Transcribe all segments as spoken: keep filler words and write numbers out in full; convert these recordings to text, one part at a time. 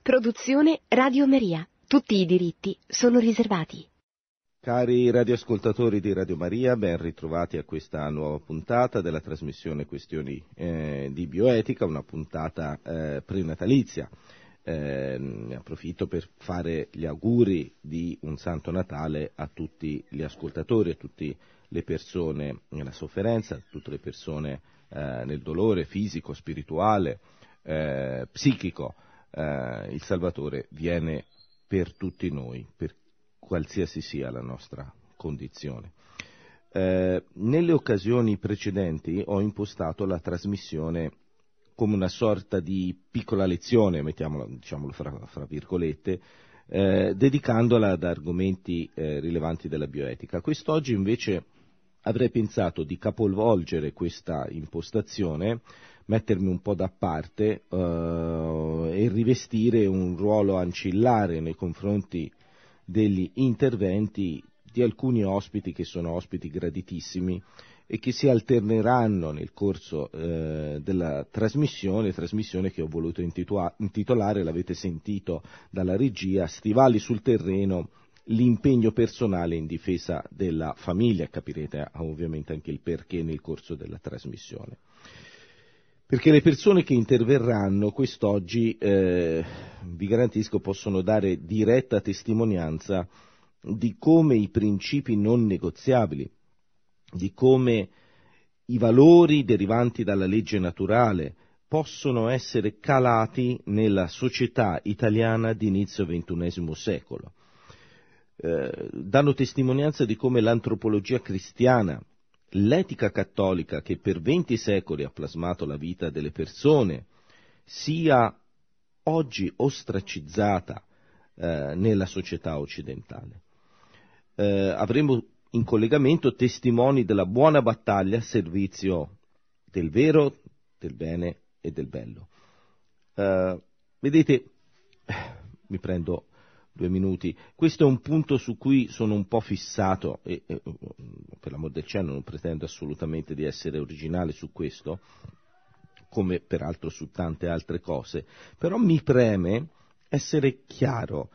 Produzione Radio Maria. Tutti i diritti sono riservati. Cari radioascoltatori di Radio Maria, ben ritrovati a questa nuova puntata della trasmissione Questioni eh, di Bioetica, una puntata eh, prenatalizia. Eh, ne approfitto per fare gli auguri di un Santo Natale a tutti gli ascoltatori, a tutte le persone nella sofferenza, a tutte le persone eh, nel dolore fisico, spirituale, eh, psichico. Eh, il Salvatore viene per tutti noi, per qualsiasi sia la nostra condizione. Eh, nelle occasioni precedenti ho impostato la trasmissione come una sorta di piccola lezione, mettiamolo, diciamolo fra, fra virgolette, eh, dedicandola ad argomenti eh, rilevanti della bioetica. Quest'oggi invece avrei pensato di capovolgere questa impostazione, mettermi un po' da parte eh, e rivestire un ruolo ancillare nei confronti degli interventi di alcuni ospiti che sono ospiti graditissimi e che si alterneranno nel corso eh, della trasmissione, trasmissione che ho voluto intitua- intitolare, l'avete sentito dalla regia, Stivali sul terreno, l'impegno personale in difesa della famiglia. Capirete ovviamente anche il perché nel corso della trasmissione. Perché le persone che interverranno quest'oggi, eh, vi garantisco, possono dare diretta testimonianza di come i principi non negoziabili, di come i valori derivanti dalla legge naturale possono essere calati nella società italiana di inizio ventunesimo secolo. Eh, danno testimonianza di come l'antropologia cristiana, l'etica cattolica che per venti secoli ha plasmato la vita delle persone, sia oggi ostracizzata eh, nella società occidentale. Eh, avremo in collegamento testimoni della buona battaglia a servizio del vero, del bene e del bello. Uh, vedete, mi prendo due minuti, questo è un punto su cui sono un po' fissato e, e per l'amor del cielo non pretendo assolutamente di essere originale su questo, come peraltro su tante altre cose, però mi preme essere chiaro.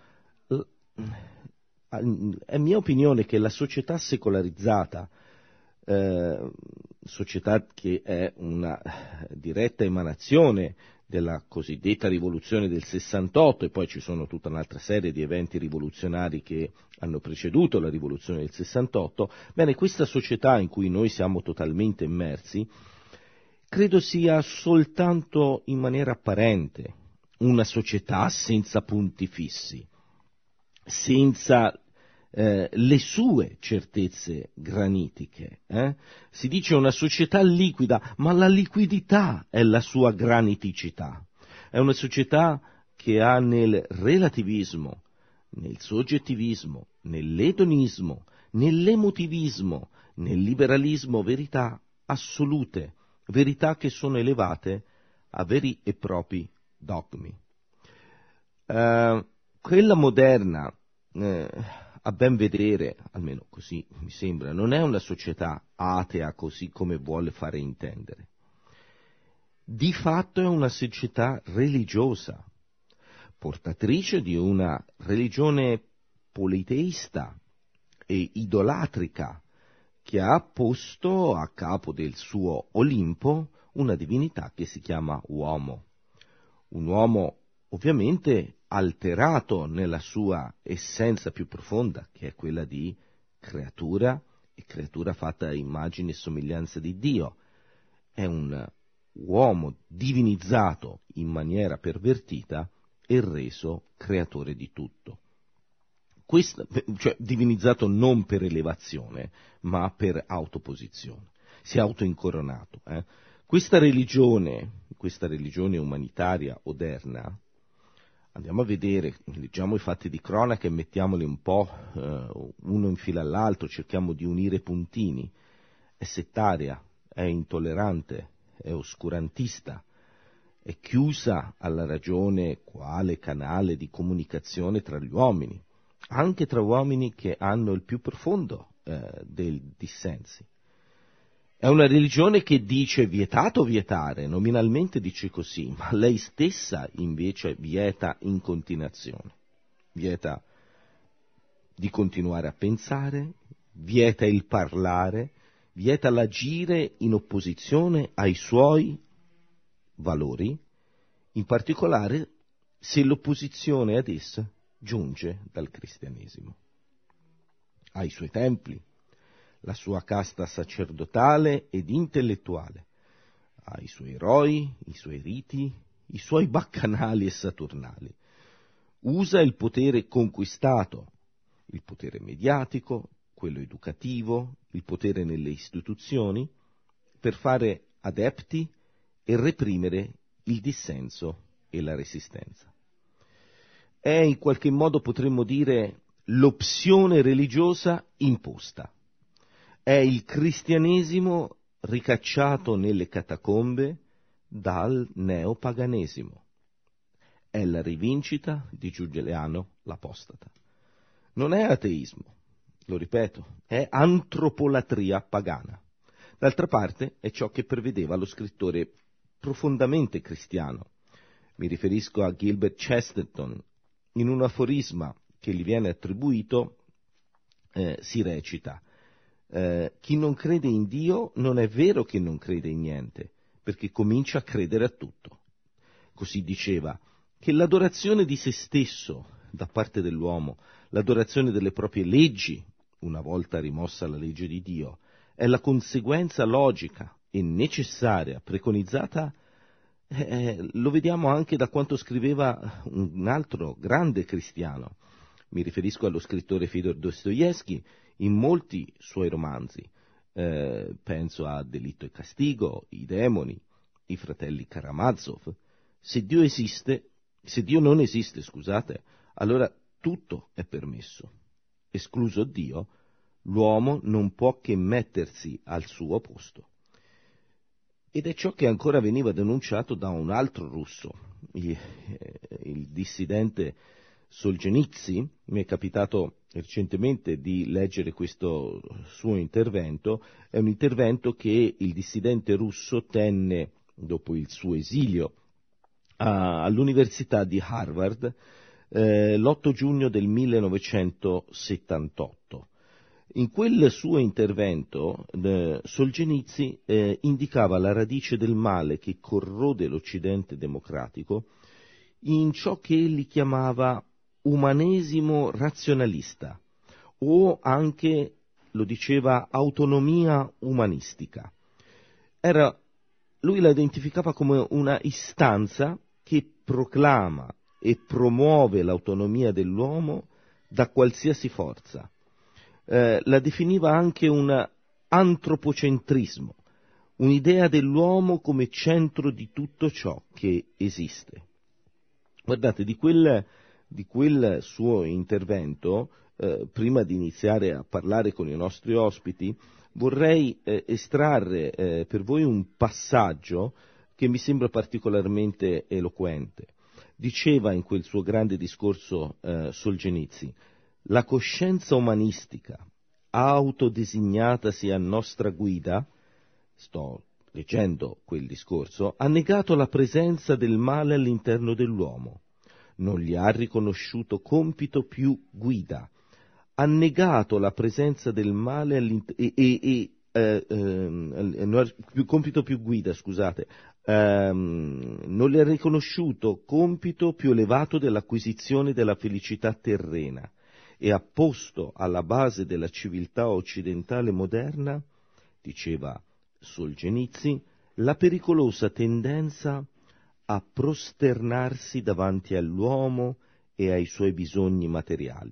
È mia opinione che la società secolarizzata, eh, società che è una diretta emanazione della cosiddetta rivoluzione del sessantotto, e poi ci sono tutta un'altra serie di eventi rivoluzionari che hanno preceduto la rivoluzione del sessantotto, bene, questa società in cui noi siamo totalmente immersi, credo sia soltanto in maniera apparente una società senza punti fissi, senza eh, le sue certezze granitiche. Eh? Si dice una società liquida, ma la liquidità è la sua graniticità. È una società che ha nel relativismo, nel soggettivismo, nell'edonismo, nell'emotivismo, nel liberalismo verità assolute, verità che sono elevate a veri e propri dogmi. Uh, quella moderna, eh, a ben vedere, almeno così mi sembra, non è una società atea così come vuole fare intendere. Di fatto è una società religiosa, portatrice di una religione politeista e idolatrica che ha posto a capo del suo Olimpo una divinità che si chiama uomo. Un uomo ovviamente alterato nella sua essenza più profonda, che è quella di creatura, e creatura fatta a immagine e somiglianza di Dio. È un uomo divinizzato in maniera pervertita e reso creatore di tutto. Questo, cioè divinizzato non per elevazione, ma per autoposizione. Si è autoincoronato. Eh? Questa religione, questa religione umanitaria odierna, andiamo a vedere, leggiamo i fatti di cronaca e mettiamoli un po' eh, uno in fila all'altro, cerchiamo di unire i puntini. È settaria, è intollerante, è oscurantista, è chiusa alla ragione quale canale di comunicazione tra gli uomini, anche tra uomini che hanno il più profondo eh, dei dissensi. È una religione che dice vietato vietare, nominalmente dice così, ma lei stessa invece vieta in continuazione. Vieta di continuare a pensare, vieta il parlare, vieta l'agire in opposizione ai suoi valori, in particolare se l'opposizione ad essa giunge dal cristianesimo. Ai suoi templi, la sua casta sacerdotale ed intellettuale, ai suoi eroi, i suoi riti, i suoi baccanali e saturnali. Usa il potere conquistato, il potere mediatico, quello educativo, il potere nelle istituzioni, per fare adepti e reprimere il dissenso e la resistenza. È in qualche modo, potremmo dire, l'opzione religiosa imposta. È il cristianesimo ricacciato nelle catacombe dal neopaganesimo. È la rivincita di Giuliano l'Apostata. Non è ateismo, lo ripeto, è antropolatria pagana. D'altra parte è ciò che prevedeva lo scrittore profondamente cristiano. Mi riferisco a Gilbert Chesterton. In un aforisma che gli viene attribuito eh, si recita: eh, chi non crede in Dio non è vero che non crede in niente, perché comincia a credere a tutto. Così diceva che l'adorazione di se stesso da parte dell'uomo, l'adorazione delle proprie leggi, una volta rimossa la legge di Dio, è la conseguenza logica e necessaria, preconizzata, eh, lo vediamo anche da quanto scriveva un altro grande cristiano. Mi riferisco allo scrittore Fyodor Dostoevskij in molti suoi romanzi. Eh, penso a Delitto e Castigo, I demoni, I fratelli Karamazov. Se Dio esiste, se Dio non esiste, scusate, allora tutto è permesso. Escluso Dio, l'uomo non può che mettersi al suo posto. Ed è ciò che ancora veniva denunciato da un altro russo, il, il dissidente Solzhenitsyn. Mi è capitato recentemente di leggere questo suo intervento. È un intervento che il dissidente russo tenne dopo il suo esilio a, all'Università di Harvard eh, l'otto giugno del millenovecentosettantotto. In quel suo intervento eh, Solzhenitsyn eh, indicava la radice del male che corrode l'Occidente democratico in ciò che egli chiamava umanesimo razionalista, o anche, lo diceva, autonomia umanistica. Era, lui la identificava come una istanza che proclama e promuove l'autonomia dell'uomo da qualsiasi forza. Eh, la definiva anche un antropocentrismo, un'idea dell'uomo come centro di tutto ciò che esiste. Guardate, di quel, di quel suo intervento, eh, prima di iniziare a parlare con i nostri ospiti, vorrei eh, estrarre eh, per voi un passaggio che mi sembra particolarmente eloquente. Diceva in quel suo grande discorso eh, Solzhenitsyn: la coscienza umanistica, autodesignatasi a nostra guida, sto leggendo quel discorso, ha negato la presenza del male all'interno dell'uomo, non gli ha riconosciuto compito più guida, ha negato la presenza del male all'interno e, e, e eh, eh, più, compito più guida, scusate, ehm, non gli ha riconosciuto compito più elevato dell'acquisizione della felicità terrena, e ha posto alla base della civiltà occidentale moderna, diceva Solzhenitsyn, la pericolosa tendenza a prosternarsi davanti all'uomo e ai suoi bisogni materiali.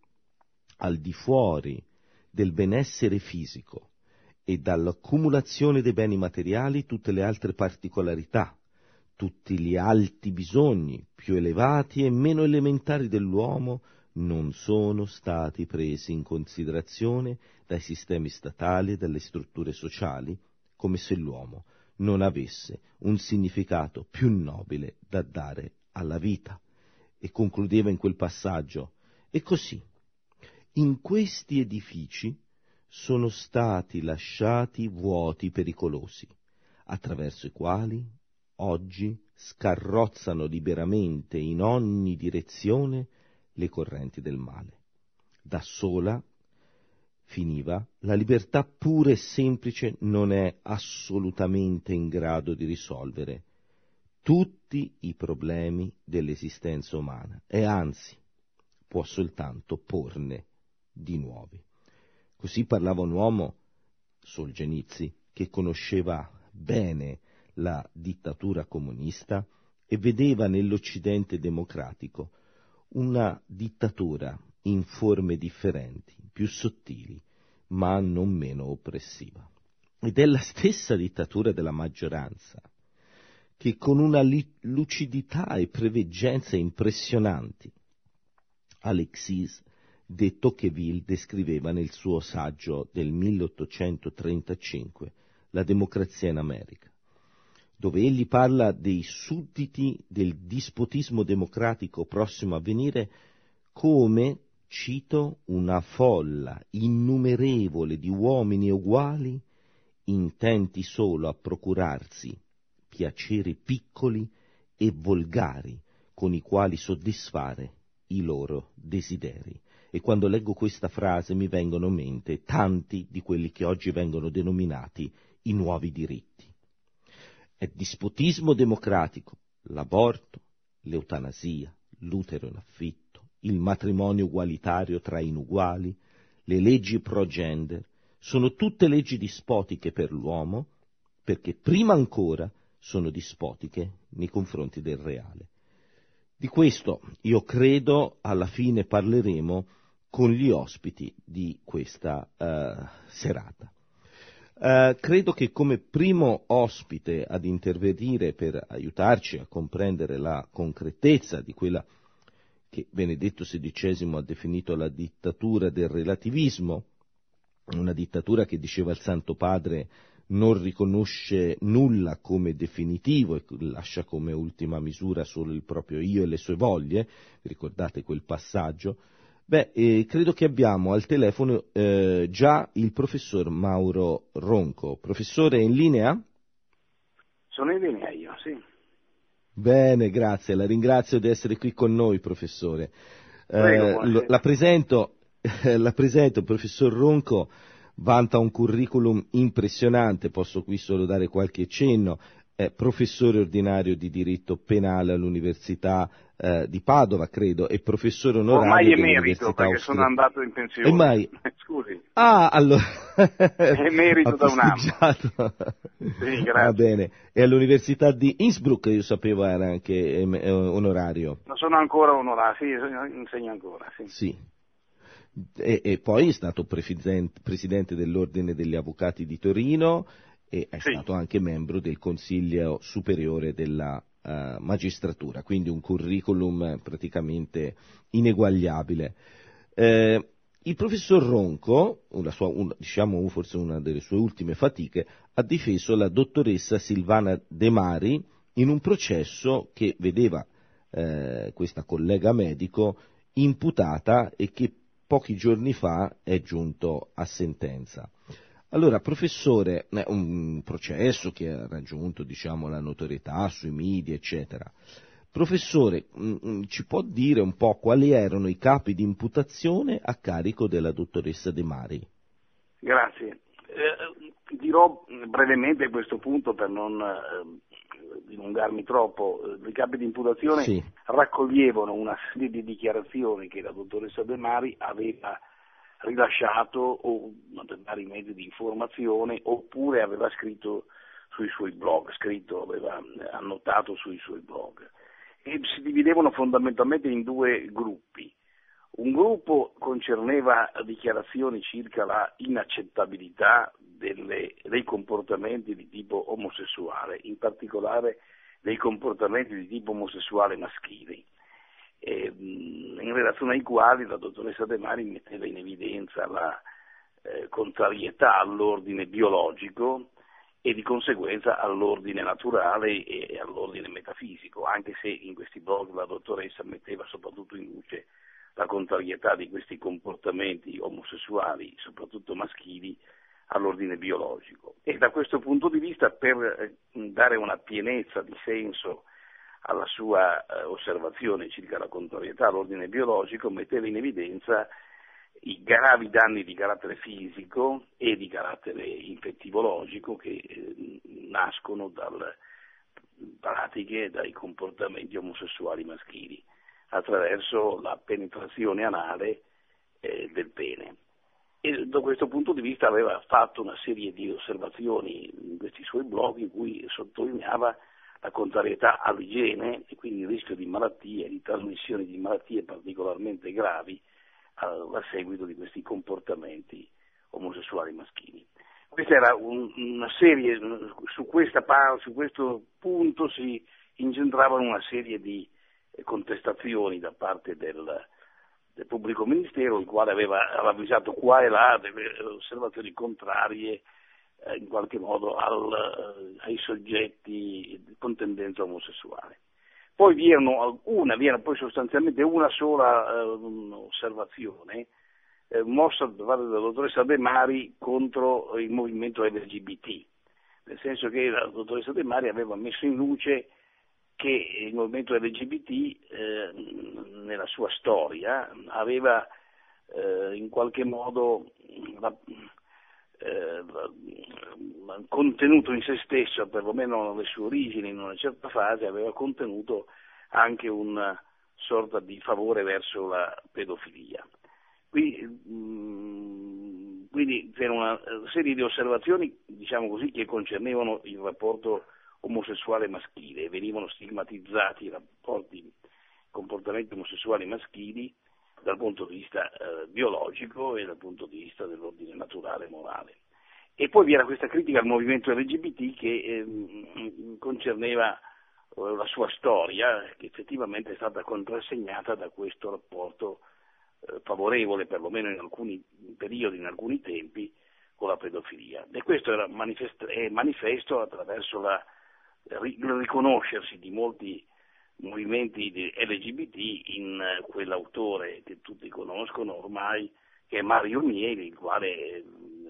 Al di fuori del benessere fisico e dall'accumulazione dei beni materiali tutte le altre particolarità, tutti gli alti bisogni più elevati e meno elementari dell'uomo non sono stati presi in considerazione dai sistemi statali e dalle strutture sociali, come se l'uomo non avesse un significato più nobile da dare alla vita. E concludeva in quel passaggio: e così, in questi edifici sono stati lasciati vuoti pericolosi, attraverso i quali oggi scarrozzano liberamente in ogni direzione le correnti del male. Da sola, finiva, la libertà pura e semplice non è assolutamente in grado di risolvere tutti i problemi dell'esistenza umana e anzi può soltanto porne di nuovi. Così parlava un uomo, Solženicyn, che conosceva bene la dittatura comunista e vedeva nell'Occidente democratico una dittatura in forme differenti, più sottili, ma non meno oppressiva. Ed è la stessa dittatura della maggioranza che con una lucidità e preveggenza impressionanti Alexis de Tocqueville descriveva nel suo saggio del milleottocentotrentacinque, La democrazia in America, dove egli parla dei sudditi del dispotismo democratico prossimo a venire come, cito, una folla innumerevole di uomini uguali intenti solo a procurarsi piaceri piccoli e volgari con i quali soddisfare i loro desideri. E quando leggo questa frase mi vengono in mente tanti di quelli che oggi vengono denominati i nuovi diritti. È dispotismo democratico, l'aborto, l'eutanasia, l'utero in affitto, il matrimonio ugualitario tra inuguali, le leggi pro-gender, sono tutte leggi dispotiche per l'uomo, perché prima ancora sono dispotiche nei confronti del reale. Di questo io credo alla fine parleremo con gli ospiti di questa uh, serata. Uh, credo che come primo ospite ad intervenire per aiutarci a comprendere la concretezza di quella che Benedetto sedicesimo ha definito la dittatura del relativismo, una dittatura che, diceva il Santo Padre, non riconosce nulla come definitivo e lascia come ultima misura solo il proprio io e le sue voglie, ricordate quel passaggio. Beh, eh, credo che abbiamo al telefono eh, già il professor Mauro Ronco. Professore, è in linea? Sono in linea io, sì. Bene, grazie, la ringrazio di essere qui con noi, professore. Prego, eh, la presento, la presento, professor Ronco vanta un curriculum impressionante, posso qui solo dare qualche cenno. È professore ordinario di diritto penale all'Università eh, di Padova, credo, e professore onorario dell'Università perché Austria... sono andato in pensione. E mai... Scusi. Ah, allora... Emerito da un anno. Sì, grazie. Va bene. E all'Università di Innsbruck, io sapevo, era anche eh, onorario. Non sono ancora onorario, sì, insegno ancora, sì. Sì. E, e poi è stato presidente dell'Ordine degli Avvocati di Torino e è sì. stato anche membro del Consiglio Superiore della uh, Magistratura, quindi un curriculum praticamente ineguagliabile. Eh, il professor Ronco, una sua, un, diciamo forse una delle sue ultime fatiche, ha difeso la dottoressa Silvana De Mari in un processo che vedeva eh, questa collega medico imputata e che pochi giorni fa è giunto a sentenza. Allora, professore, un processo che ha raggiunto, diciamo, la notorietà sui media, eccetera. Professore, ci può dire un po' quali erano i capi di imputazione a carico della dottoressa De Mari? Grazie. Eh, dirò brevemente a questo punto per non eh, dilungarmi troppo. I capi di imputazione sì. raccoglievano una serie di dichiarazioni che la dottoressa De Mari aveva rilasciato o da vari mezzi di informazione oppure aveva scritto sui suoi blog, scritto, aveva annotato sui suoi blog. E si dividevano fondamentalmente in due gruppi. Un gruppo concerneva dichiarazioni circa la inaccettabilità delle, dei comportamenti di tipo omosessuale, in particolare dei comportamenti di tipo omosessuale maschili, e, in relazione ai quali la dottoressa De Mari metteva in evidenza la eh, contrarietà all'ordine biologico e di conseguenza all'ordine naturale e all'ordine metafisico, anche se in questi blog la dottoressa metteva soprattutto in luce la, contrarietà di questi comportamenti omosessuali, soprattutto maschili, all'ordine biologico. E da questo punto di vista, per dare una pienezza di senso alla sua eh, osservazione circa la contrarietà all'ordine biologico, metteva in evidenza i gravi danni di carattere fisico e di carattere infettivologico che eh, nascono dalle pratiche e dai comportamenti omosessuali maschili attraverso la penetrazione anale eh, del pene. E da questo punto di vista aveva fatto una serie di osservazioni in questi suoi blog in cui sottolineava la contrarietà all'igiene e quindi il rischio di malattie, di trasmissione di malattie particolarmente gravi a seguito di questi comportamenti omosessuali maschili. Questa era un, una serie, su, questa, su questo punto si ingentravano una serie di contestazioni da parte del, del pubblico ministero, il quale aveva ravvisato qua e là delle osservazioni contrarie eh, in qualche modo al, ai soggetti con tendenza omosessuale. Poi vi erano una, vi era poi sostanzialmente una sola eh, osservazione eh, mossa da parte della dottoressa De Mari contro il movimento L G B T, nel senso che la dottoressa De Mari aveva messo in luce che il movimento L G B T eh, nella sua storia aveva eh, in qualche modo la, eh, contenuto in se stesso, perlomeno nelle sue origini, in una certa fase, aveva contenuto anche una sorta di favore verso la pedofilia. Qui, mh, quindi c'era una serie di osservazioni, diciamo così, che concernevano il rapporto omosessuale maschile e venivano stigmatizzati i rapporti, i comportamenti omosessuali maschili dal punto di vista eh, biologico e dal punto di vista dell'ordine naturale e morale. E poi vi era questa critica al movimento L G B T che eh, concerneva eh, la sua storia, che effettivamente è stata contrassegnata da questo rapporto eh, favorevole, perlomeno in alcuni periodi, in alcuni tempi, con la pedofilia. E questo era manifest- è manifesto attraverso la, il riconoscersi di molti movimenti di L G B T in eh, quell'autore che tutti conoscono ormai, che è Mario Mieli, il quale eh,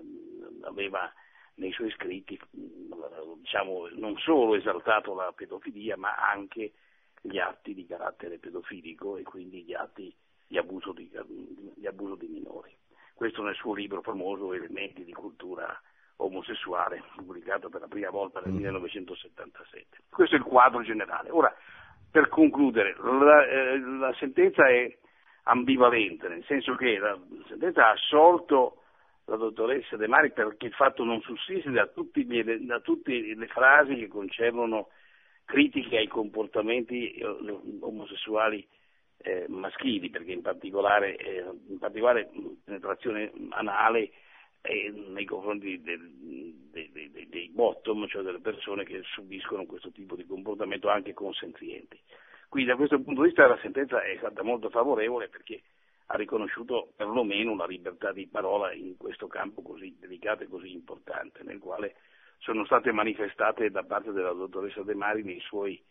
aveva nei suoi scritti, diciamo, non solo esaltato la pedofilia, ma anche gli atti di carattere pedofilico e quindi gli atti di abuso di, di, abuso di minori. Questo nel suo libro famoso Elementi di cultura omosessuale, pubblicato per la prima volta nel millenovecentosettantasette. Questo è il quadro generale. Ora, per concludere, la, eh, la sentenza è ambivalente, nel senso che la sentenza ha assolto la dottoressa De Mari perché il fatto non sussiste da, tutti gli, da tutte le frasi che concernono critiche ai comportamenti omosessuali eh, maschili, perché in particolare, eh, in particolare penetrazione anale eh, nei confronti del, dei, dei, dei bottom, cioè delle persone che subiscono questo tipo di comportamento anche consenzienti. Quindi da questo punto di vista la sentenza è stata molto favorevole perché ha riconosciuto perlomeno la libertà di parola in questo campo così delicato e così importante, nel quale sono state manifestate da parte della dottoressa De Mari nei suoi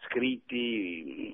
scritti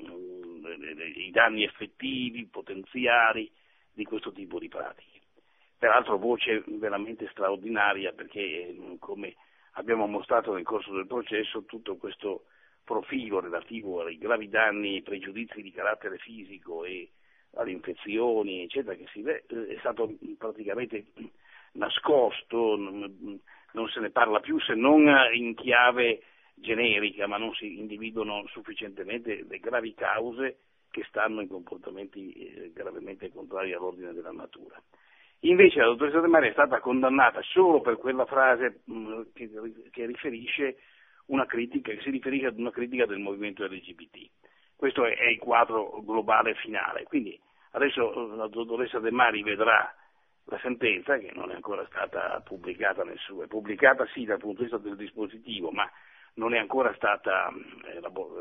i danni effettivi, potenziali di questo tipo di pratiche. Peraltro voce veramente straordinaria perché, come abbiamo mostrato nel corso del processo, tutto questo profilo relativo ai gravi danni e pregiudizi di carattere fisico e alle infezioni, eccetera, che si vede, è stato praticamente nascosto, non, non se ne parla più se non in chiave generica, ma non si individuano sufficientemente le gravi cause che stanno in comportamenti eh, gravemente contrari all'ordine della natura. Invece la dottoressa De Mari è stata condannata solo per quella frase mh, che, che riferisce una critica, che si riferisce ad una critica del movimento L G B T. Questo è, è il quadro globale finale. Quindi adesso la dottoressa De Mari vedrà la sentenza, che non è ancora stata pubblicata nel suo, è pubblicata sì dal punto di vista del dispositivo, ma non è ancora stata eh,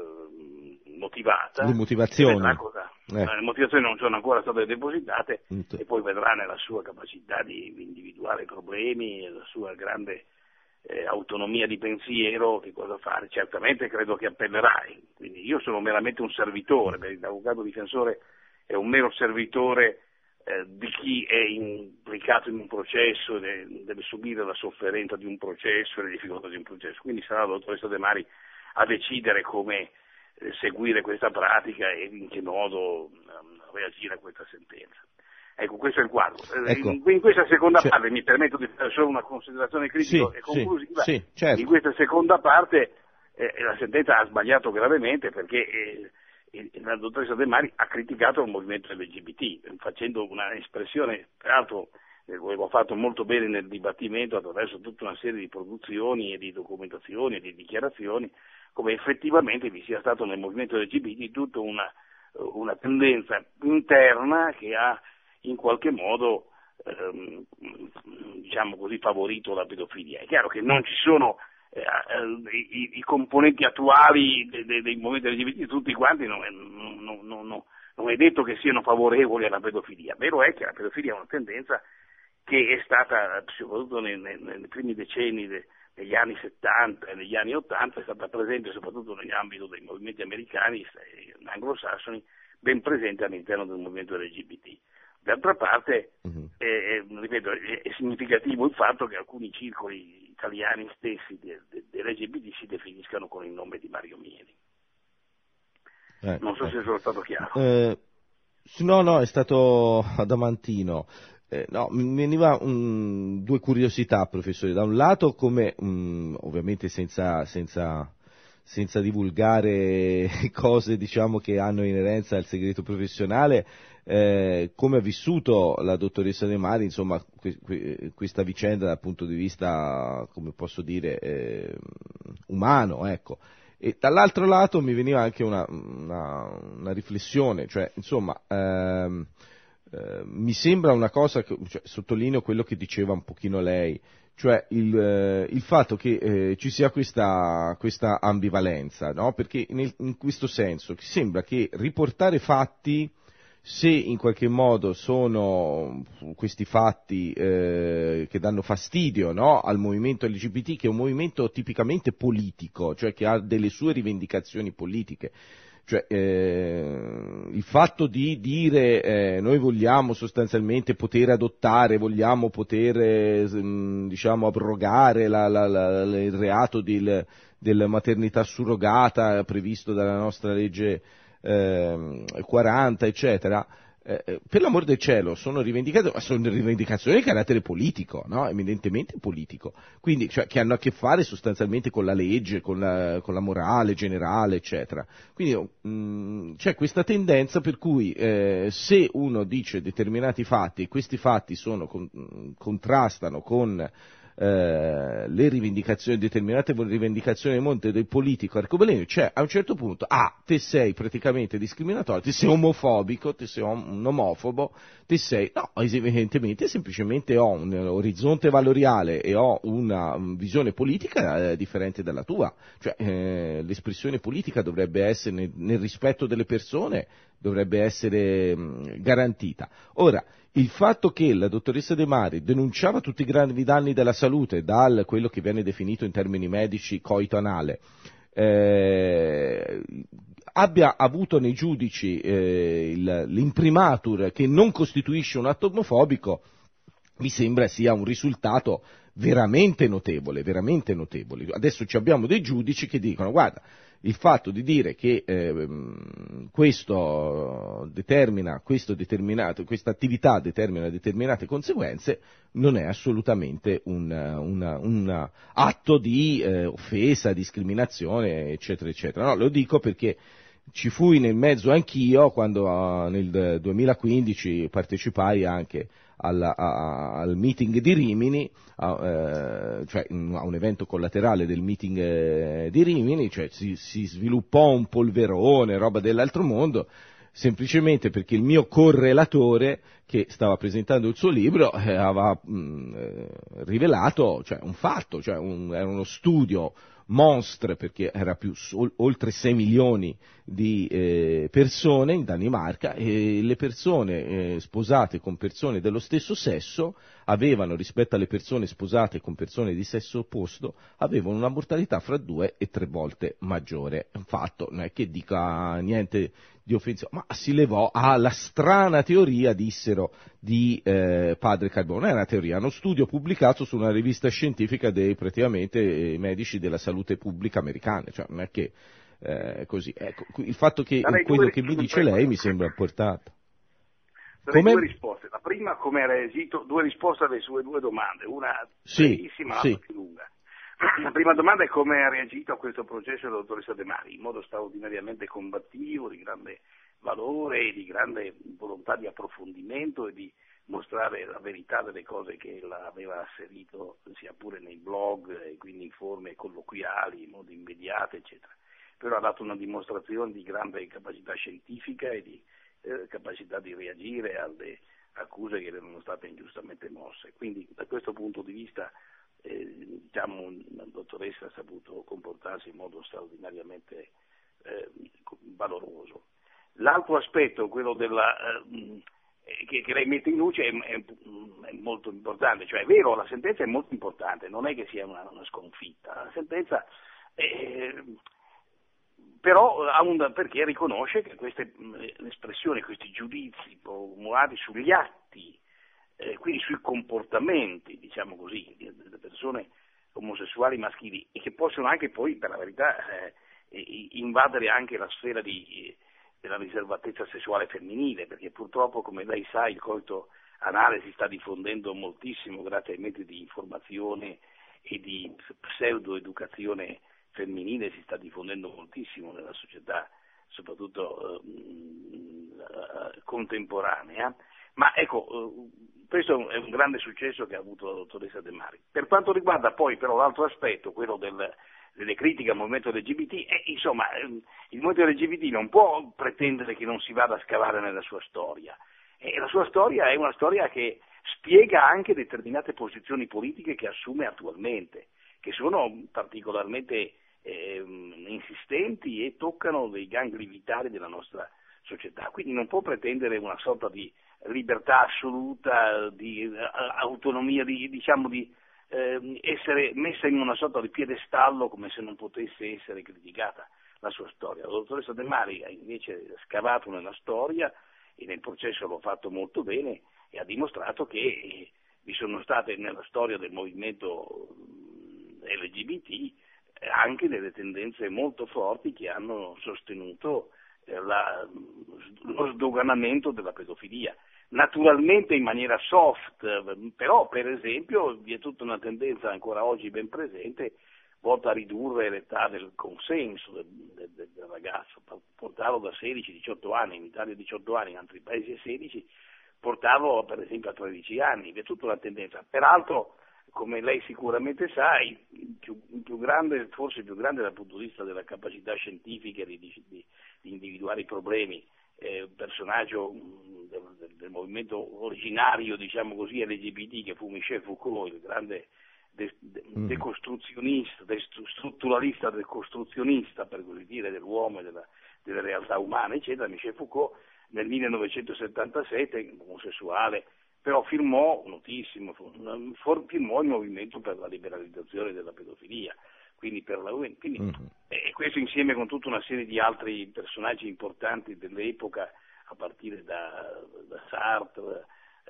eh, motivata. Le motivazioni. Cosa, eh. Le motivazioni non sono ancora state depositate Int- e poi vedrà nella sua capacità di individuare i problemi e la sua grande eh, autonomia di pensiero che cosa fare. Certamente credo che appellerai, quindi io sono meramente un servitore, perché l'avvocato difensore è un mero servitore eh, di chi è implicato in un processo, deve, deve subire la sofferenza di un processo e le difficoltà di un processo. Quindi sarà la dottoressa De Mari a decidere come eh, seguire questa pratica e in che modo um, reagire a questa sentenza. Ecco, questo è il quadro. Ecco. In, in questa seconda C'è... parte mi permetto di fare solo una considerazione critica sì, e conclusiva. Sì, sì, certo. In questa seconda parte eh, la sentenza ha sbagliato gravemente perché eh, la dottoressa De Mari ha criticato il movimento L G B T, facendo una espressione, peraltro eh, avevo fatto molto bene nel dibattimento attraverso tutta una serie di produzioni e di documentazioni e di dichiarazioni, come effettivamente vi sia stato nel movimento L G B T tutta una, una tendenza interna che ha in qualche modo ehm, diciamo così favorito la pedofilia. È chiaro che non ci sono eh, i, i componenti attuali dei, dei, dei movimenti L G B T, tutti quanti non è, non, non, non, non è detto che siano favorevoli alla pedofilia. Vero è che la pedofilia è una tendenza che è stata, soprattutto nei, nei, nei primi decenni de, negli anni settanta e negli anni ottanta, è stata presente soprattutto nell'ambito dei movimenti americani e anglosassoni, ben presente all'interno del movimento L G B T. D'altra parte, uh-huh. è, ripeto, è, è significativo il fatto che alcuni circoli italiani stessi dell'L G B T si definiscano con il nome di Mario Mieli. Eh, non so eh. se sono stato chiaro. Eh, no, no, è stato adamantino. Eh, no, mi veniva um, due curiosità, professore. Da un lato, come um, ovviamente senza, senza, senza divulgare cose, diciamo, che hanno inerenza al segreto professionale, Eh, come ha vissuto la dottoressa De Mari, insomma, que- que- questa vicenda dal punto di vista, come posso dire, eh, umano, ecco. E dall'altro lato mi veniva anche una, una, una riflessione, cioè, insomma, ehm, eh, mi sembra una cosa, che, cioè, sottolineo quello che diceva un pochino lei, cioè il, eh, il fatto che eh, ci sia questa, questa ambivalenza, no? Perché nel, in questo senso sembra che riportare fatti, se in qualche modo sono questi fatti eh, che danno fastidio, no, al movimento L G B T, che è un movimento tipicamente politico, cioè che ha delle sue rivendicazioni politiche, cioè eh, il fatto di dire eh, noi vogliamo sostanzialmente poter adottare, vogliamo poter eh, diciamo abrogare la, la, la, il reato del, della maternità surrogata previsto dalla nostra legge quaranta, eccetera, eh, per l'amor del cielo sono rivendicazioni, ma sono rivendicazioni di carattere politico, no? Evidentemente politico, quindi cioè, che hanno a che fare sostanzialmente con la legge, con la, con la morale generale, eccetera. Quindi mh, c'è questa tendenza per cui eh, se uno dice determinati fatti e questi fatti sono, con, contrastano con Eh, le rivendicazioni, determinate rivendicazioni del monte del politico arcobaleno, cioè a un certo punto, ah, te sei praticamente discriminatorio, te sei omofobico, te sei un omofobo, te sei, no, evidentemente semplicemente ho un orizzonte valoriale e ho una visione politica eh, differente dalla tua, cioè eh, l'espressione politica dovrebbe essere nel, nel rispetto delle persone, dovrebbe essere mh, garantita. Ora, il fatto che la dottoressa De Mari denunciava tutti i gravi danni della salute, dal quello che viene definito in termini medici coito anale, eh, abbia avuto nei giudici eh, il, l'imprimatur che non costituisce un atto omofobico, mi sembra sia un risultato veramente notevole, veramente notevole. Adesso ci abbiamo dei giudici che dicono, guarda, il fatto di dire che eh, questo determina, questo determinato, questa attività determina determinate conseguenze non è assolutamente un, un, un atto di eh, offesa, discriminazione, eccetera, eccetera. No, lo dico perché ci fui nel mezzo anch'io quando uh, nel duemilaquindici partecipai anche al, a, al meeting di Rimini, a, eh, cioè a un evento collaterale del meeting eh, di Rimini, cioè si, si sviluppò un polverone, roba dell'altro mondo, semplicemente perché il mio correlatore, che stava presentando il suo libro, eh, aveva mh, rivelato, cioè, un fatto, cioè un, era uno studio monstre, perché era più oltre sei milioni di eh, persone in Danimarca, e le persone eh, sposate con persone dello stesso sesso avevano, rispetto alle persone sposate con persone di sesso opposto, avevano una mortalità fra due e tre volte maggiore. Un fatto, non è che dica niente di offensiva, ma si levò alla strana teoria, dissero, di eh, padre Carbone. È una teoria, uno studio pubblicato su una rivista scientifica dei praticamente eh, medici della salute pubblica americana, cioè non è che eh, così. Ecco, il fatto che Darei quello due, che mi dice lei mi sembra portato. Darei Come? due risposte. La prima, come ha reagito, due risposte alle sue due domande, una sì, brevissima, l'altra sì. più lunga. La prima domanda è come ha reagito a questo processo la dottoressa De Mari, in modo straordinariamente combattivo, di grande valore e di grande volontà di approfondimento e di mostrare la verità delle cose che ella aveva asserito, sia pure nei blog, e quindi in forme colloquiali, in modo immediato, eccetera. Però ha dato una dimostrazione di grande capacità scientifica e di eh, capacità di reagire alle accuse che erano state ingiustamente mosse. Quindi da questo punto di vista Eh, diciamo, la dottoressa ha saputo comportarsi in modo straordinariamente eh, valoroso. L'altro aspetto, quello della, eh, che, che lei mette in luce, è, è, è molto importante, cioè è vero, la sentenza è molto importante, non è che sia una, una sconfitta, la sentenza è, però ha un, perché riconosce che queste espressioni, questi giudizi formulati sugli atti, Eh, quindi sui comportamenti, diciamo così, delle persone omosessuali maschili, e che possono anche poi, per la verità, eh, invadere anche la sfera di, della riservatezza sessuale femminile, perché purtroppo, come lei sa, il coito anale si sta diffondendo moltissimo grazie ai mezzi di informazione e di pseudo-educazione femminile, si sta diffondendo moltissimo nella società, soprattutto eh, contemporanea. Ma ecco, questo è un grande successo che ha avuto la dottoressa De Mari. Per quanto riguarda poi però l'altro aspetto, quello del, delle critiche al movimento L G B T, eh, insomma, il movimento L G B T non può pretendere che non si vada a scavare nella sua storia. E la sua storia è una storia che spiega anche determinate posizioni politiche che assume attualmente, che sono particolarmente eh, insistenti e toccano dei gangli vitali della nostra società. Quindi non può pretendere una sorta di libertà assoluta, di uh, autonomia, di, diciamo di uh, essere messa in una sorta di piedestallo come se non potesse essere criticata la sua storia. La dottoressa De Mari ha invece scavato nella storia e nel processo l'ha fatto molto bene e ha dimostrato che eh, vi sono state nella storia del movimento L G B T eh, anche delle tendenze molto forti che hanno sostenuto eh, la, lo sdoganamento della pedofilia. Naturalmente in maniera soft, però per esempio vi è tutta una tendenza ancora oggi ben presente volta a ridurre l'età del consenso del, del, del ragazzo, portarlo da sedici diciotto anni, in Italia diciotto anni, in altri paesi è sedici, portarlo per esempio a tredici anni, vi è tutta una tendenza. Peraltro, come lei sicuramente sa, il più, il più grande, forse il più grande dal punto di vista della capacità scientifica di, di, di individuare i problemi, eh, un personaggio del, del, del movimento originario, diciamo così, L G B T, che fu Michel Foucault, il grande de, de, decostruzionista, de, strutturalista decostruzionista, per così dire, dell'uomo e della, delle realtà umane, eccetera. Michel Foucault nel millenovecentosettantasette, omosessuale, però firmò, notissimo, firmò il movimento per la liberalizzazione della pedofilia, quindi per la quindi, mm-hmm. E questo insieme con tutta una serie di altri personaggi importanti dell'epoca, a partire da, da Sartre,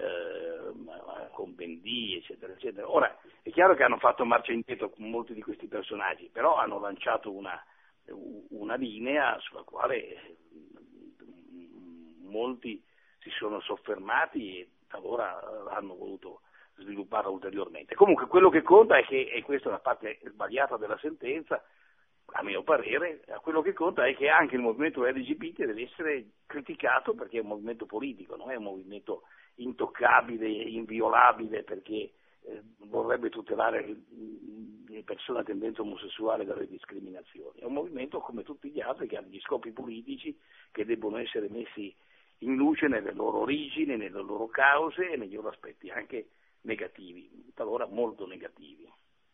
eh, Combendi, eccetera, eccetera. Ora, è chiaro che hanno fatto marcia indietro con molti di questi personaggi, però hanno lanciato una, una linea sulla quale molti si sono soffermati e talora hanno voluto svilupparla ulteriormente. Comunque quello che conta è che, e questa è la parte sbagliata della sentenza, a mio parere, quello che conta è che anche il movimento L G B T deve essere criticato perché è un movimento politico, non è un movimento intoccabile, inviolabile, perché eh, vorrebbe tutelare le persone a tendenza omosessuale dalle discriminazioni. È un movimento come tutti gli altri che ha degli scopi politici che debbono essere messi in luce nelle loro origini, nelle loro cause e negli loro aspetti anche negativi, talora molto negativi.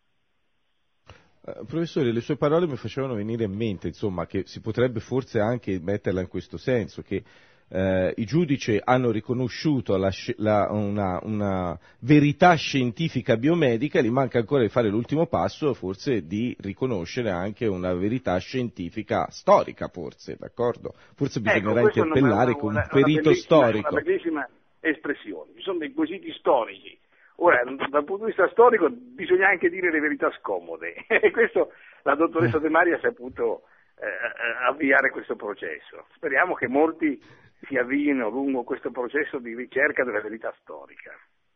Uh, professore, le sue parole mi facevano venire in mente, insomma, che si potrebbe forse anche metterla in questo senso, che eh, i giudici hanno riconosciuto la, la, una, una verità scientifica biomedica, gli manca ancora di fare l'ultimo passo, forse di riconoscere anche una verità scientifica storica, forse, d'accordo? Forse bisognerà ecco, interpellare con un perito storico. Una bellissima espressione, ci sono dei quesiti storici. Ora, dal punto di vista storico bisogna anche dire le verità scomode, e questo la dottoressa De Mari ha saputo eh, avviare questo processo. Speriamo che molti si avviino lungo questo processo di ricerca della verità storica.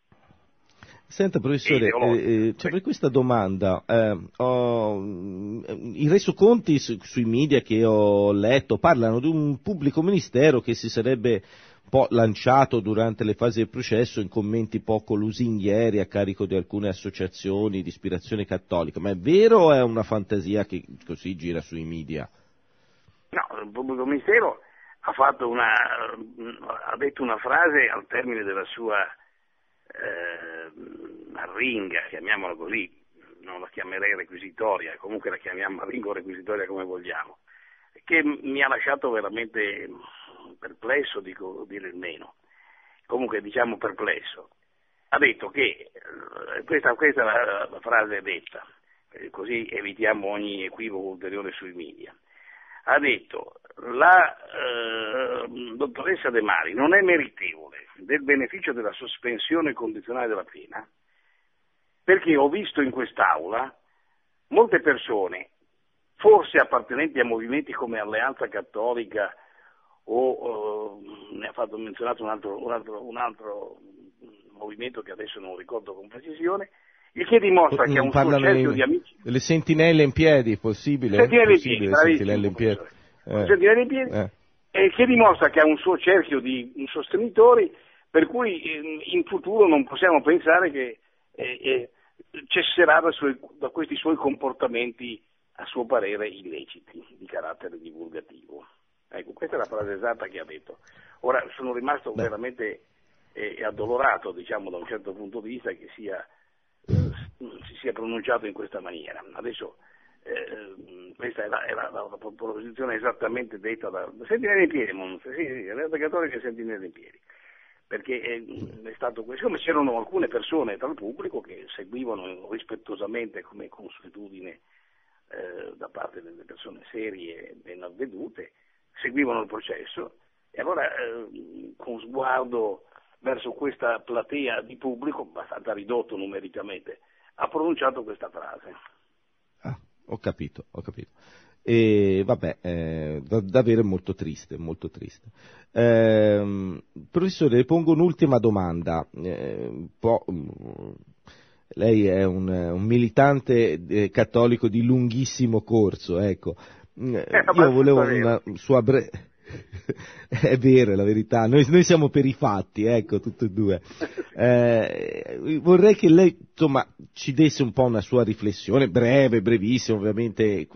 Senta professore, eh, c'è per questa domanda, eh, ho, i resoconti su, sui media che ho letto parlano di un pubblico ministero che si sarebbe un po' lanciato durante le fasi del processo in commenti poco lusinghieri a carico di alcune associazioni di ispirazione cattolica, ma è vero o è una fantasia che così gira sui media? No, il pubblico ministero ha fatto una, ha detto una frase al termine della sua eh, arringa, chiamiamola così, non la chiamerei requisitoria, comunque la chiamiamo arringa o requisitoria come vogliamo, che mi ha lasciato veramente perplesso, dico dire il meno, comunque diciamo perplesso. Ha detto che, questa, questa è la, la frase detta, così evitiamo ogni equivoco ulteriore sui media. Ha detto, la eh, dottoressa De Mari non è meritevole del beneficio della sospensione condizionale della pena, perché ho visto in quest'aula molte persone, forse appartenenti a movimenti come Alleanza Cattolica o eh, ne ha fatto menzionato un altro, un, altro, un altro movimento che adesso non ricordo con precisione, il che dimostra che ha un suo cerchio di amici. Le sentinelle in piedi, possibile? Sentinelle in possibile, piedi, sentinelle in piedi. Eh. Sentinelle in piedi, Eh. e che dimostra che ha un suo cerchio di sostenitori, per cui in futuro non possiamo pensare che eh, eh, cesserà da, suoi, da questi suoi comportamenti, a suo parere, illeciti, di carattere divulgativo. Ecco, questa è la frase esatta che ha detto. Ora, sono rimasto Beh. veramente eh, addolorato, diciamo, da un certo punto di vista, che sia si sia pronunciato in questa maniera. Adesso eh, questa è la, è la, la, la proposizione esattamente detta da Sentinelle in piedi, sì, sì, Alleanza Cattolica e Sentinelle in piedi, perché è, è stato questo, come c'erano alcune persone tra il pubblico che seguivano rispettosamente, come consuetudine eh, da parte delle persone serie e ben avvedute, seguivano il processo, e allora eh, con sguardo verso questa platea di pubblico, abbastanza ridotto numericamente, ha pronunciato questa frase. Ah, ho capito, ho capito. E vabbè, eh, davvero molto triste, molto triste. Eh, professore, le pongo un'ultima domanda. Eh, un po', lei è un, un militante eh, cattolico di lunghissimo corso, ecco. Eh, io volevo una sua breve... È vero, è la verità, noi, noi siamo per i fatti, ecco, tutti e due. Eh, vorrei che lei, insomma, ci desse un po' una sua riflessione, breve, brevissima, ovviamente,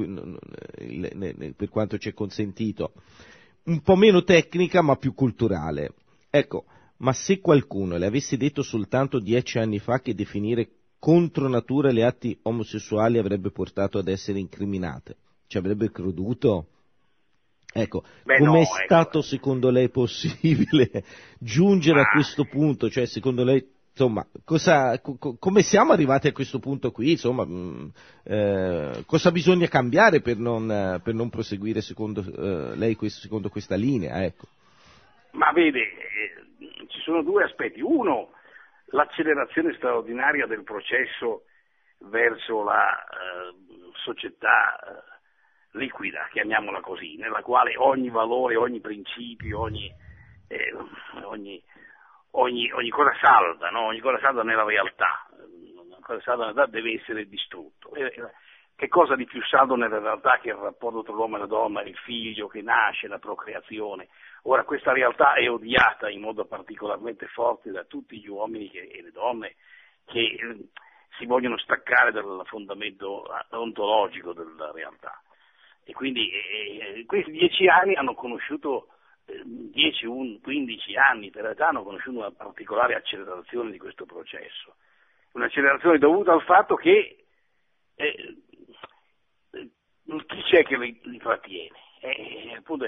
per quanto ci è consentito, un po' meno tecnica ma più culturale. Ecco, ma se qualcuno le avesse detto soltanto dieci anni fa che definire contro natura le atti omosessuali avrebbe portato ad essere incriminate, ci avrebbe creduto? Ecco, come è stato ecco. secondo lei possibile giungere Ma... a questo punto? Cioè, secondo lei, insomma, cosa, co- come siamo arrivati a questo punto qui? Insomma, mh, eh, cosa bisogna cambiare per non, per non proseguire secondo eh, lei questo, secondo questa linea? Ecco. Ma vede, eh, ci sono due aspetti. Uno, l'accelerazione straordinaria del processo verso la eh, società eh, liquida, chiamiamola così, nella quale ogni valore, ogni principio, ogni, eh, ogni, ogni, ogni cosa salda, no? Ogni cosa salda nella realtà, ogni cosa salda nella realtà deve essere distrutto. E, che cosa di più saldo nella realtà che il rapporto tra l'uomo e la donna, il figlio che nasce, la procreazione? Ora questa realtà è odiata in modo particolarmente forte da tutti gli uomini che, e le donne che eh, si vogliono staccare dal fondamento ontologico della realtà. E quindi eh, questi dieci anni hanno conosciuto, eh, dieci, quindici anni per età hanno conosciuto una particolare accelerazione di questo processo. Un'accelerazione dovuta al fatto che eh, chi c'è che li, li trattiene? Eh, appunto,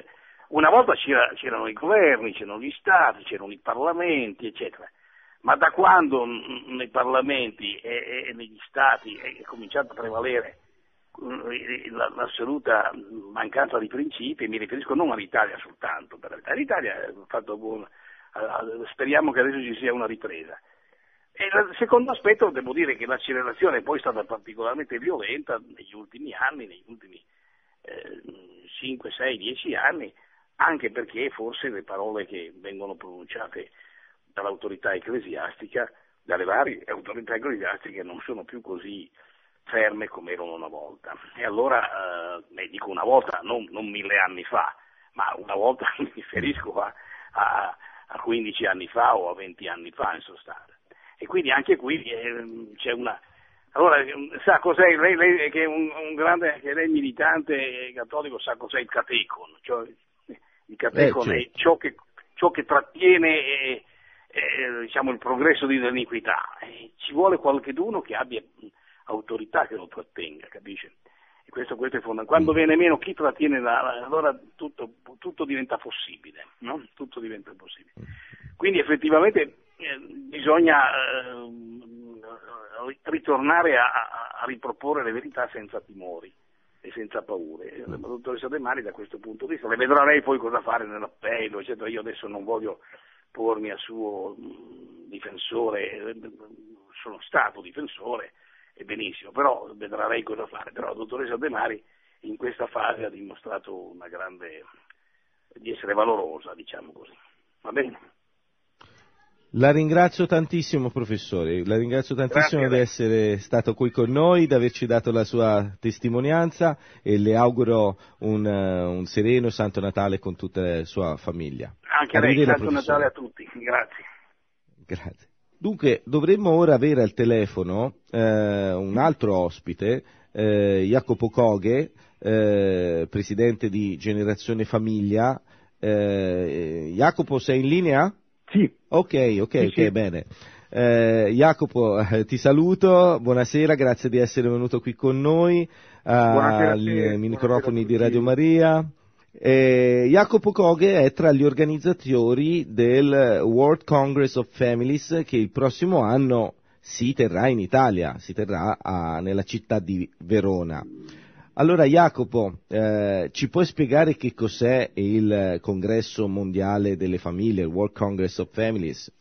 Una volta c'era, c'erano i governi, c'erano gli stati, c'erano i parlamenti, eccetera. Ma da quando nei parlamenti e, e negli stati è cominciato a prevalere l'assoluta mancanza di principi, mi riferisco non all'Italia soltanto, per l'Italia, l'Italia ha fatto buon, speriamo che adesso ci sia una ripresa. E il secondo aspetto, devo dire che l'accelerazione poi è stata particolarmente violenta negli ultimi anni, negli ultimi eh, cinque, sei, dieci anni, anche perché forse le parole che vengono pronunciate dall'autorità ecclesiastica, dalle varie autorità ecclesiastiche, non sono più così ferme come erano una volta. E allora, eh, dico una volta, non, non mille anni fa, ma una volta mi riferisco a, a, a quindici anni fa o a venti anni fa in sostanza. E quindi anche qui eh, c'è una... Allora, sa cos'è, lei, lei che è un, un grande, che lei è militante cattolico, sa cos'è il catecon, cioè il catecon eh, certo. è ciò che, ciò che trattiene eh, eh, diciamo il progresso di iniquità. Eh, ci vuole qualcheduno che abbia autorità che lo trattenga, capisce? E questo, questo è fondamentale. Quando viene meno chi trattiene la, la, allora tutto, tutto diventa possibile, no? Tutto diventa possibile. Quindi effettivamente eh, bisogna eh, ritornare a, a, a riproporre le verità senza timori e senza paure. La dottoressa De Mari da questo punto di vista, le vedrà lei poi cosa fare nell'appello, eccetera. Io adesso non voglio pormi a suo difensore, sono stato difensore, e benissimo, però vedrà lei cosa fare. Però la dottoressa De Mari in questa fase ha dimostrato una grande, di essere valorosa, diciamo così. Va bene? La ringrazio tantissimo, professore, la ringrazio tantissimo di essere stato qui con noi, di averci dato la sua testimonianza e le auguro un, uh, un sereno Santo Natale con tutta la sua famiglia. Anche a lei, Santo Natale a tutti, grazie. Grazie. Dunque, dovremmo ora avere al telefono eh, un altro ospite, eh, Jacopo Coghe, eh, presidente di Generazione Famiglia. Eh, Jacopo, sei in linea? Sì. Ok, ok, sì, ok, sì. bene. Eh, Jacopo, eh, ti saluto, buonasera, grazie di essere venuto qui con noi ai microfoni di Radio Maria. Eh, Jacopo Coghe è tra gli organizzatori del World Congress of Families che il prossimo anno si terrà in Italia, si terrà a, nella città di Verona. Allora Jacopo, eh, ci puoi spiegare che cos'è il Congresso Mondiale delle Famiglie, il World Congress of Families?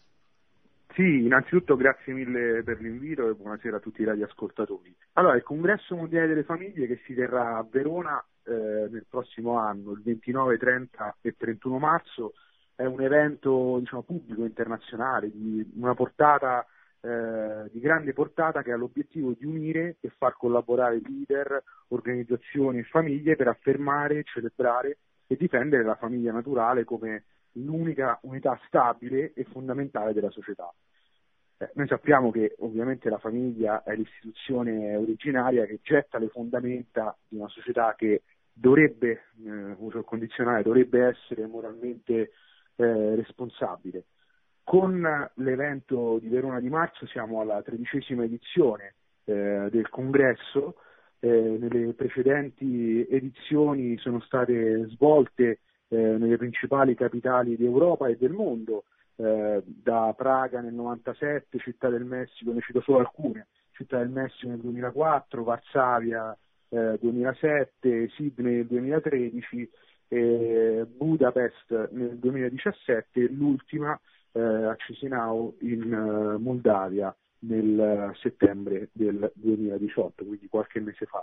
Sì, innanzitutto grazie mille per l'invito e buonasera a tutti i radioascoltatori. Allora, il Congresso Mondiale delle Famiglie che si terrà a Verona eh, nel prossimo anno, il ventinove, trenta e trentuno marzo, è un evento diciamo, pubblico internazionale di una portata Eh, di grande portata che ha l'obiettivo di unire e far collaborare leader, organizzazioni e famiglie per affermare, celebrare e difendere la famiglia naturale come l'unica unità stabile e fondamentale della società. Eh, noi sappiamo che ovviamente la famiglia è l'istituzione originaria che getta le fondamenta di una società che dovrebbe, eh, uso il condizionale, dovrebbe essere moralmente eh, responsabile. Con l'evento di Verona di marzo siamo alla tredicesima edizione eh, del congresso, eh, nelle precedenti edizioni sono state svolte eh, nelle principali capitali d'Europa e del mondo, eh, da Praga nel novantasette, Città del Messico, ne cito solo alcune, Città del Messico nel duemilaquattro, Varsavia eh, duemilasette, Sydney nel duemilatredici, eh, Budapest nel duemiladiciassette e l'ultima eh, a Chisinau in uh, Moldavia nel uh, settembre del duemiladiciotto, quindi qualche mese fa.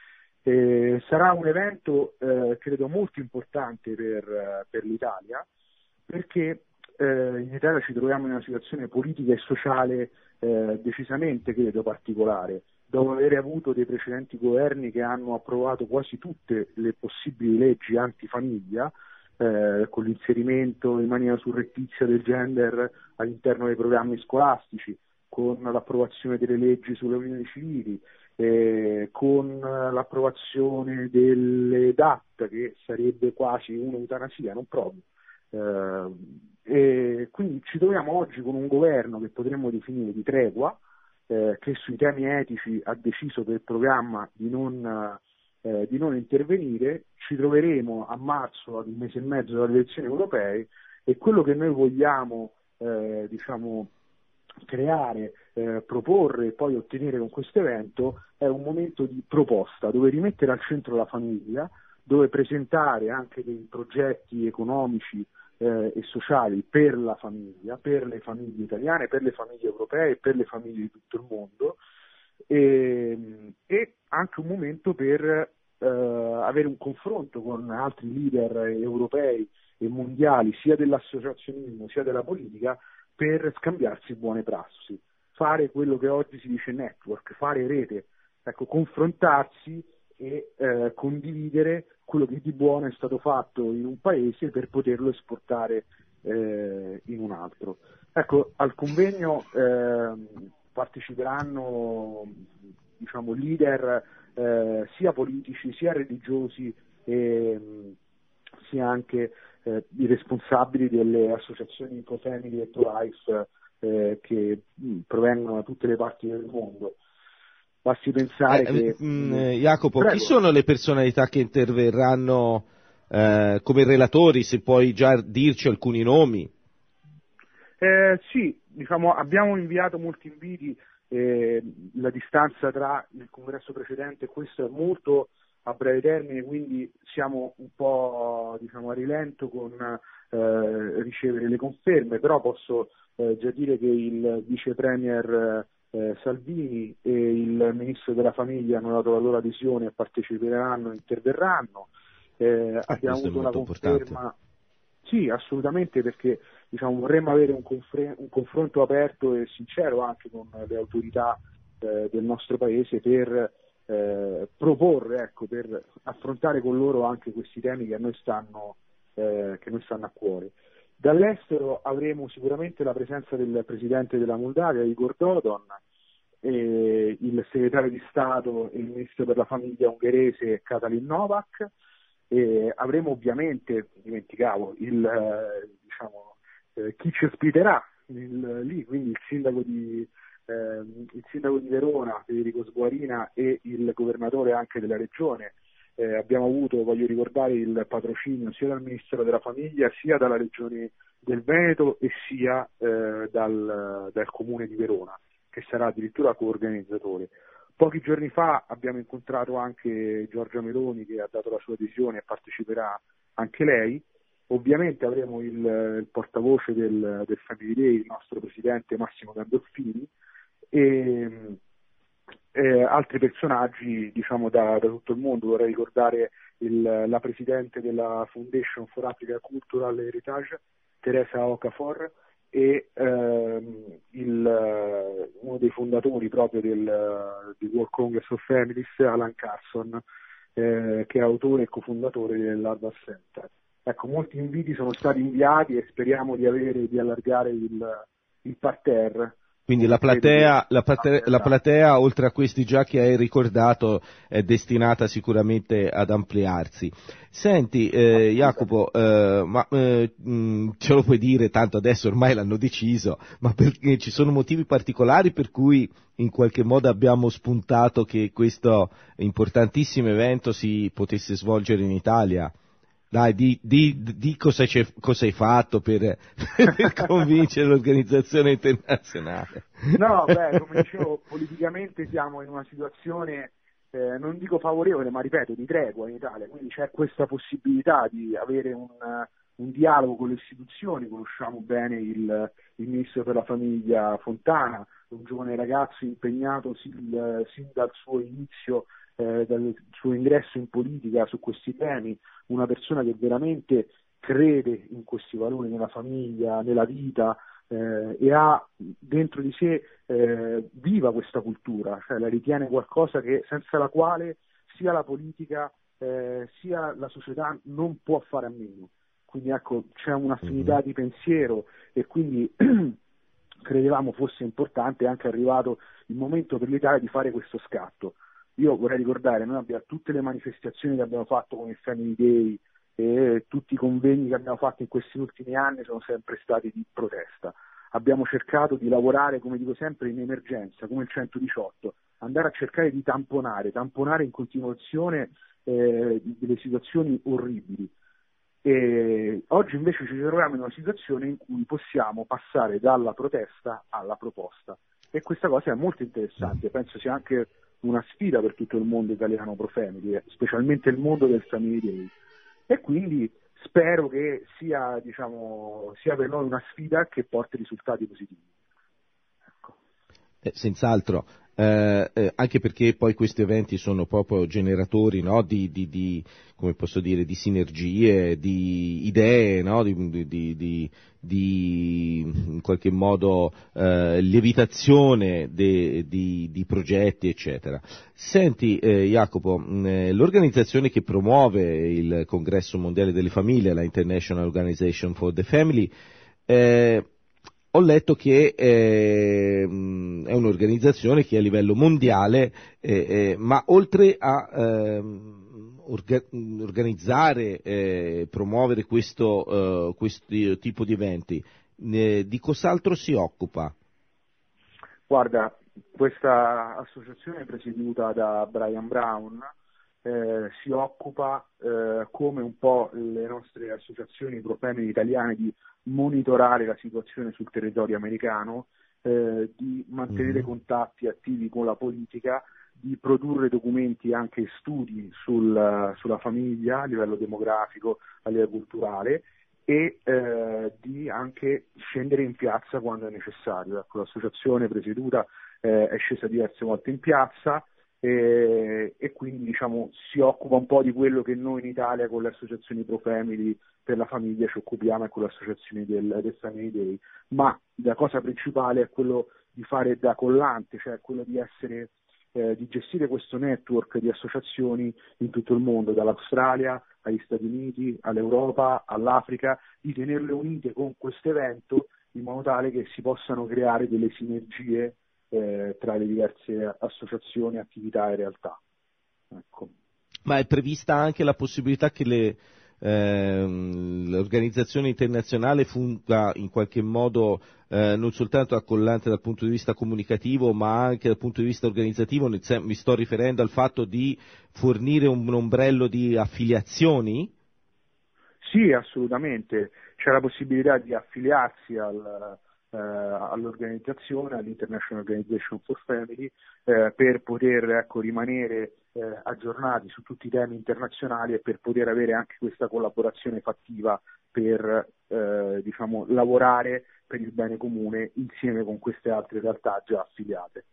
Eh, sarà un evento eh, credo molto importante per, uh, per l'Italia, perché eh, in Italia ci troviamo in una situazione politica e sociale eh, decisamente credo particolare, dopo aver avuto dei precedenti governi che hanno approvato quasi tutte le possibili leggi antifamiglia, eh, con l'inserimento in maniera surrettizia del gender all'interno dei programmi scolastici, con l'approvazione delle leggi sulle unioni civili, eh, con l'approvazione delle D A T, che sarebbe quasi un'eutanasia, non proprio. Eh, e quindi ci troviamo oggi con un governo che potremmo definire di tregua, eh, che sui temi etici ha deciso per programma di non eh, di non intervenire, ci troveremo a marzo, ad un mese e mezzo dalle elezioni europee, e quello che noi vogliamo eh, diciamo creare, eh, proporre e poi ottenere con questo evento è un momento di proposta, dove rimettere al centro la famiglia, dove presentare anche dei progetti economici eh, e sociali per la famiglia, per le famiglie italiane, per le famiglie europee e per le famiglie di tutto il mondo, e, e anche un momento per eh, avere un confronto con altri leader europei e mondiali, sia dell'associazionismo sia della politica, per scambiarsi buone prassi, fare quello che oggi si dice network, fare rete, ecco, confrontarsi e eh, condividere quello che di buono è stato fatto in un paese per poterlo esportare eh, in un altro. Ecco, al convegno eh, parteciperanno, diciamo, leader eh, sia politici sia religiosi e sia anche eh, i responsabili delle associazioni Pro Family e Pro Life eh, che mh, provengono da tutte le parti del mondo. Basti pensare eh, che... mh, Jacopo, Prego. Chi sono le personalità che interverranno eh, come relatori, se puoi già dirci alcuni nomi? Eh, sì, diciamo, abbiamo inviato molti inviti, eh, la distanza tra il congresso precedente e questo è molto a breve termine, quindi siamo un po', diciamo, a rilento con eh, ricevere le conferme, però posso eh, già dire che il vice premier eh, Salvini e il ministro della famiglia hanno dato la loro adesione e parteciperanno, interverranno. Eh, ah, abbiamo avuto una conferma. Importante. Sì, assolutamente, perché diciamo, vorremmo avere un, confre- un confronto aperto e sincero anche con le autorità eh, del nostro paese per eh, proporre, ecco, per affrontare con loro anche questi temi che a noi stanno, eh, che noi stanno a cuore. Dall'estero avremo sicuramente la presenza del presidente della Moldavia, Igor Dodon, e il segretario di Stato e il ministro per la famiglia ungherese Katalin Novak. E avremo ovviamente, dimenticavo, il, eh, diciamo, eh, chi ci ospiterà il, lì, quindi il sindaco di eh, il sindaco di Verona, Federico Sguarina, e il governatore anche della regione. Eh, abbiamo avuto, voglio ricordare, il patrocinio sia dal Ministero della Famiglia, sia dalla Regione del Veneto e sia eh, dal, dal Comune di Verona, che sarà addirittura coorganizzatore. Pochi giorni fa abbiamo incontrato anche Giorgia Meloni, che ha dato la sua adesione e parteciperà anche lei. Ovviamente avremo il, il portavoce del, del Family Day, il nostro presidente Massimo Gandolfini, e eh, altri personaggi, diciamo, da, da tutto il mondo. Vorrei ricordare il, la presidente della Foundation for Africa Cultural Heritage, Teresa Okafor, e ehm, il, uno dei fondatori proprio del, del World Congress of Families, Alan Carson, eh, che è autore e cofondatore dell'Harvard Center. Ecco, molti inviti sono stati inviati e speriamo di avere, di allargare il, il parterre. Quindi la platea, la, platea, la platea, oltre a questi già che hai ricordato, è destinata sicuramente ad ampliarsi. Senti, eh, Jacopo, eh, ma eh, mh, ce lo puoi dire, tanto adesso ormai l'hanno deciso, ma perché ci sono motivi particolari per cui in qualche modo abbiamo spuntato che questo importantissimo evento si potesse svolgere in Italia? Dai, di, di, di cosa, c'è, cosa hai fatto per, per convincere l'organizzazione internazionale? No, beh, come dicevo, politicamente siamo in una situazione, eh, non dico favorevole, ma ripeto, di tregua in Italia, quindi c'è questa possibilità di avere un, un dialogo con le istituzioni. Conosciamo bene il, il ministro per la famiglia Fontana, un giovane ragazzo impegnato sin, sin dal suo inizio, eh, dal suo ingresso in politica su questi temi, una persona che veramente crede in questi valori, nella famiglia, nella vita, eh, e ha dentro di sé eh, viva questa cultura, cioè la ritiene qualcosa che, senza la quale sia la politica eh, sia la società non può fare a meno. Quindi ecco, c'è un'affinità mm-hmm. di pensiero, e quindi credevamo fosse importante, è anche arrivato il momento per l'Italia di fare questo scatto. Io vorrei ricordare, noi abbiamo tutte le manifestazioni che abbiamo fatto con il Family Day e tutti i convegni che abbiamo fatto in questi ultimi anni sono sempre stati di protesta. Abbiamo cercato di lavorare, come dico sempre, in emergenza, come il centodiciotto, andare a cercare di tamponare, tamponare in continuazione eh, delle situazioni orribili. E oggi invece ci troviamo in una situazione in cui possiamo passare dalla protesta alla proposta, e questa cosa è molto interessante. Penso sia anche una sfida per tutto il mondo italiano pro family, specialmente il mondo del Family Day, e quindi spero che sia, diciamo, sia per noi una sfida che porti risultati positivi. Ecco. Eh, senz'altro. Eh, eh, anche perché poi questi eventi sono proprio generatori, no, di, di, di, come posso dire, di sinergie, di idee, no, di, di, di, di in qualche modo eh, lievitazione de, di, di progetti, eccetera. Senti, eh, Jacopo, mh, l'organizzazione che promuove il Congresso Mondiale delle Famiglie, la International Organization for the Family, eh, ho letto che eh, è un'organizzazione che a livello mondiale, eh, eh, ma oltre a eh, orga- organizzare, eh, promuovere questo, eh, questo tipo di eventi, eh, di cos'altro si occupa? Guarda, questa associazione presieduta da Brian Brown eh, si occupa, eh, come un po' le nostre associazioni pro family italiane, di monitorare la situazione sul territorio americano, eh, di mantenere mm-hmm. contatti attivi con la politica, di produrre documenti, anche studi sul, sulla famiglia a livello demografico, a livello culturale, e eh, di anche scendere in piazza quando è necessario. Ecco, l'associazione presieduta eh, è scesa diverse volte in piazza, e, e quindi, diciamo, si occupa un po' di quello che noi in Italia con le associazioni pro family per la famiglia ci occupiamo, e con le associazioni del, del Family Day, ma la cosa principale è quello di fare da collante, cioè quello di essere eh, di gestire questo network di associazioni in tutto il mondo, dall'Australia agli Stati Uniti, all'Europa, all'Africa, di tenerle unite con questo evento in modo tale che si possano creare delle sinergie eh, tra le diverse associazioni, attività e realtà. Ecco. Ma è prevista anche la possibilità che le, ehm, l'organizzazione internazionale funga in qualche modo eh, non soltanto accollante dal punto di vista comunicativo, ma anche dal punto di vista organizzativo? Mi sto riferendo al fatto di fornire un ombrello di affiliazioni? Sì, assolutamente. C'è la possibilità di affiliarsi al, eh, all'organizzazione, all'International Organization for Family, eh, per poter, ecco, rimanere eh, aggiornati su tutti i temi internazionali, e per poter avere anche questa collaborazione fattiva per eh, diciamo, lavorare per il bene comune insieme con queste altre realtà già affiliate.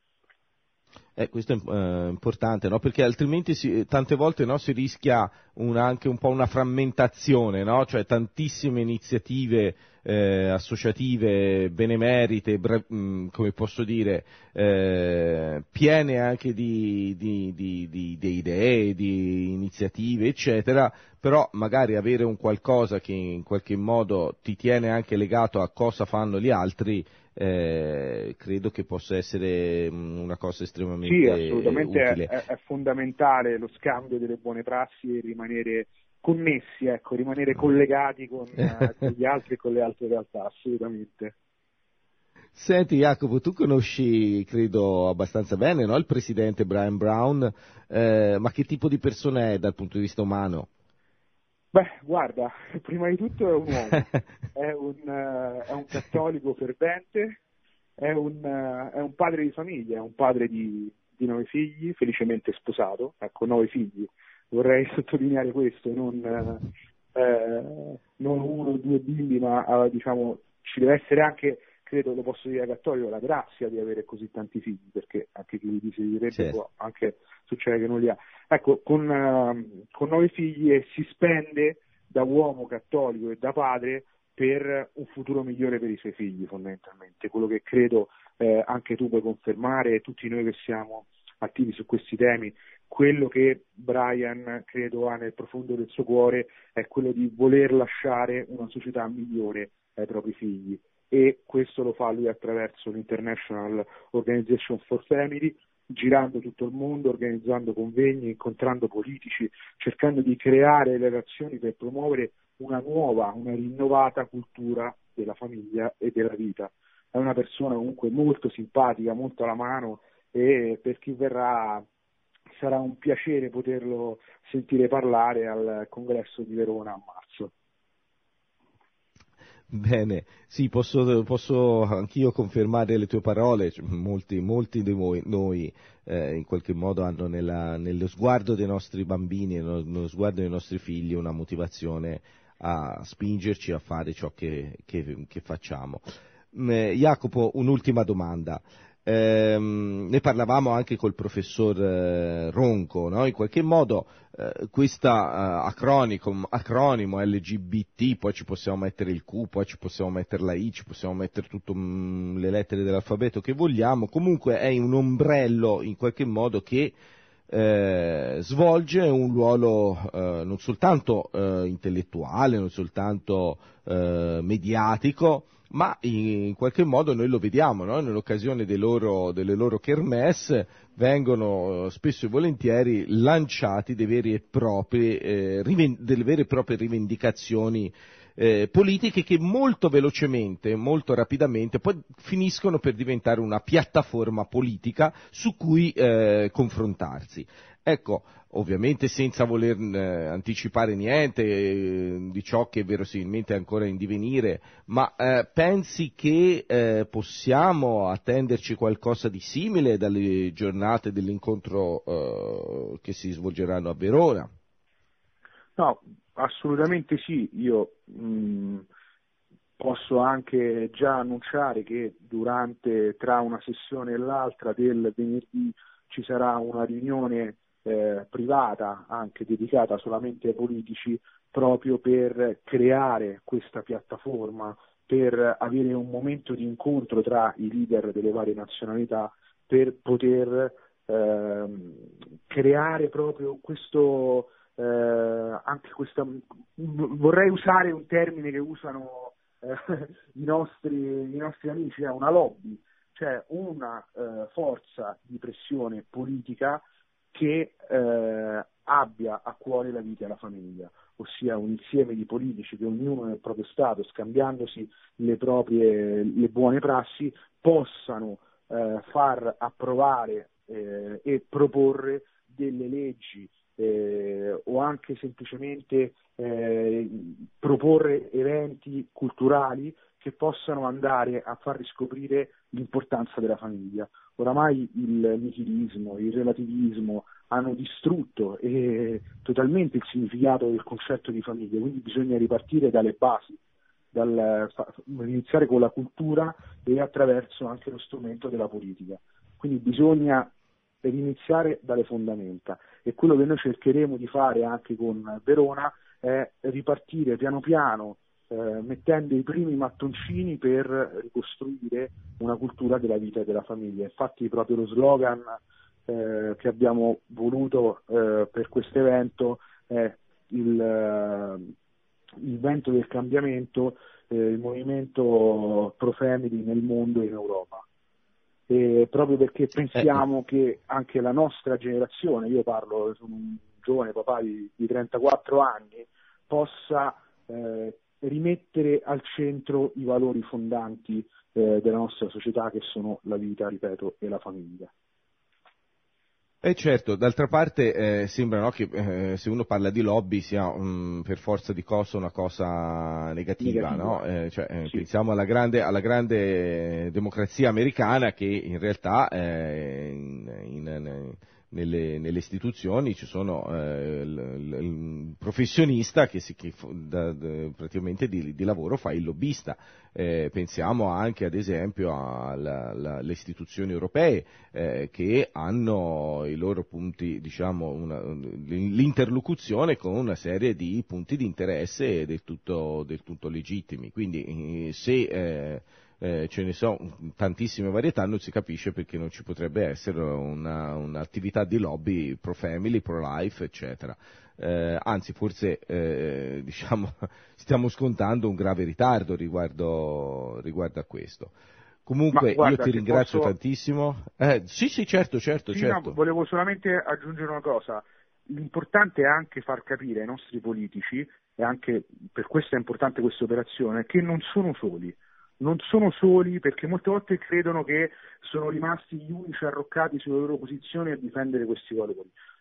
Eh, questo è eh, importante, no? Perché altrimenti si, tante volte, no, si rischia una, anche un po' una frammentazione, no? Cioè tantissime iniziative eh, associative, benemerite, bra- mh, come posso dire, eh, piene anche di, di, di, di, di idee, di iniziative, eccetera, però magari avere un qualcosa che in qualche modo ti tiene anche legato a cosa fanno gli altri, Eh, credo che possa essere una cosa estremamente utile. Sì, assolutamente utile. È, è fondamentale lo scambio delle buone prassi, e rimanere connessi, ecco, rimanere collegati con, eh, con gli altri e con le altre realtà, assolutamente. Senti Jacopo, tu conosci, credo, abbastanza bene, no, il presidente Brian Brown, eh, ma che tipo di persona è dal punto di vista umano? Beh, guarda, prima di tutto è un uomo, è un, uh, è un cattolico fervente, è un, uh, è un padre di famiglia, è un padre di, di nove figli, felicemente sposato, ecco, nove figli, vorrei sottolineare questo, non, uh, eh, non uno o due bimbi, ma uh, diciamo ci deve essere anche, credo lo posso dire cattolico, la grazia di avere così tanti figli, perché anche chi li desidera certo. può anche succede che non li ha. Ecco, con, uh, con nove figli, e si spende da uomo cattolico e da padre per un futuro migliore per i suoi figli, fondamentalmente. Quello che credo eh, anche tu puoi confermare, e tutti noi che siamo attivi su questi temi, quello che Brian credo ha nel profondo del suo cuore è quello di voler lasciare una società migliore ai propri figli, e questo lo fa lui attraverso l'International Organization for Family, girando tutto il mondo, organizzando convegni, incontrando politici, cercando di creare relazioni per promuovere una nuova, una rinnovata cultura della famiglia e della vita. È una persona comunque molto simpatica, molto alla mano, e per chi verrà sarà un piacere poterlo sentire parlare al congresso di Verona a marzo. Bene, sì, posso, posso anch'io confermare le tue parole. Cioè, molti, molti di noi, noi eh, in qualche modo hanno nella, nello sguardo dei nostri bambini, nello, nello sguardo dei nostri figli una motivazione a spingerci a fare ciò che, che, che facciamo. Eh, Jacopo, un'ultima domanda. Eh, ne parlavamo anche col professor eh, Ronco, no? In qualche modo eh, questa eh, acronimo, acronimo L G B T, poi ci possiamo mettere il Q, poi ci possiamo mettere la I, ci possiamo mettere tutte le lettere dell'alfabeto che vogliamo, comunque è un ombrello in qualche modo che eh, svolge un ruolo eh, non soltanto eh, intellettuale, non soltanto eh, mediatico, ma in qualche modo noi lo vediamo, no? Nell'occasione dei loro, delle loro kermesse vengono spesso e volentieri lanciati dei veri e propri, eh, riven- delle vere e proprie rivendicazioni eh, politiche che molto velocemente, molto rapidamente poi finiscono per diventare una piattaforma politica su cui eh, confrontarsi. Ecco, ovviamente senza voler eh, anticipare niente eh, di ciò che verosimilmente è ancora in divenire, ma eh, pensi che eh, possiamo attenderci qualcosa di simile dalle giornate dell'incontro eh, che si svolgeranno a Verona? No, assolutamente sì. Io mh, posso anche già annunciare che durante, tra una sessione e l'altra del venerdì, ci sarà una riunione Eh, privata, anche dedicata solamente ai politici, proprio per creare questa piattaforma, per avere un momento di incontro tra i leader delle varie nazionalità, per poter eh, creare proprio questo, eh, anche questa, vorrei usare un termine che usano eh, i, nostri, i nostri amici, è una lobby, cioè una eh, forza di pressione politica che eh, abbia a cuore la vita e la famiglia, ossia un insieme di politici che ognuno nel proprio Stato, scambiandosi le proprie le buone prassi, possano eh, far approvare eh, e proporre delle leggi eh, o anche semplicemente eh, proporre eventi culturali che possano andare a far riscoprire l'importanza della famiglia. Oramai il nichilismo, il relativismo hanno distrutto eh, totalmente il significato del concetto di famiglia, quindi bisogna ripartire dalle basi, dal, fa, iniziare con la cultura e attraverso anche lo strumento della politica. Quindi bisogna iniziare dalle fondamenta, e quello che noi cercheremo di fare anche con Verona è ripartire piano piano, Eh, mettendo i primi mattoncini per ricostruire una cultura della vita e della famiglia. Infatti proprio lo slogan eh, che abbiamo voluto eh, per questo evento è il, eh, il vento del cambiamento, eh, il movimento pro family nel mondo e in Europa. E proprio perché pensiamo eh. che anche la nostra generazione, io parlo, sono un giovane papà di, di trentaquattro anni, possa eh, rimettere al centro i valori fondanti eh, della nostra società, che sono la vita, ripeto, e la famiglia. Eh certo, d'altra parte eh, sembra, no, che eh, se uno parla di lobby sia um, per forza di cosa una cosa negativa, negativa. No? Eh, cioè, eh, sì. Pensiamo alla grande, alla grande democrazia americana, che in realtà eh, in, in, nelle, nelle istituzioni ci sono eh, il, il professionista che, si, che da, da, praticamente di, di lavoro fa il lobbista. Eh, pensiamo anche ad esempio alle istituzioni europee eh, che hanno i loro punti, diciamo, una, l'interlocuzione con una serie di punti di interesse del tutto, del tutto legittimi. Quindi eh, se eh, Eh, ce ne sono tantissime varietà, non si capisce perché non ci potrebbe essere una, un'attività di lobby pro family, pro life, eccetera. Eh, anzi, forse eh, diciamo stiamo scontando un grave ritardo riguardo, riguardo a questo. Comunque guarda, io ti ringrazio posso... tantissimo. Eh, sì, sì, certo, certo, sì, certo. No, volevo solamente aggiungere una cosa. L'importante è anche far capire ai nostri politici, e anche per questo è importante questa operazione, che non sono soli. Non sono soli, perché molte volte credono che sono rimasti gli unici arroccati sulle loro posizioni a difendere questi valori.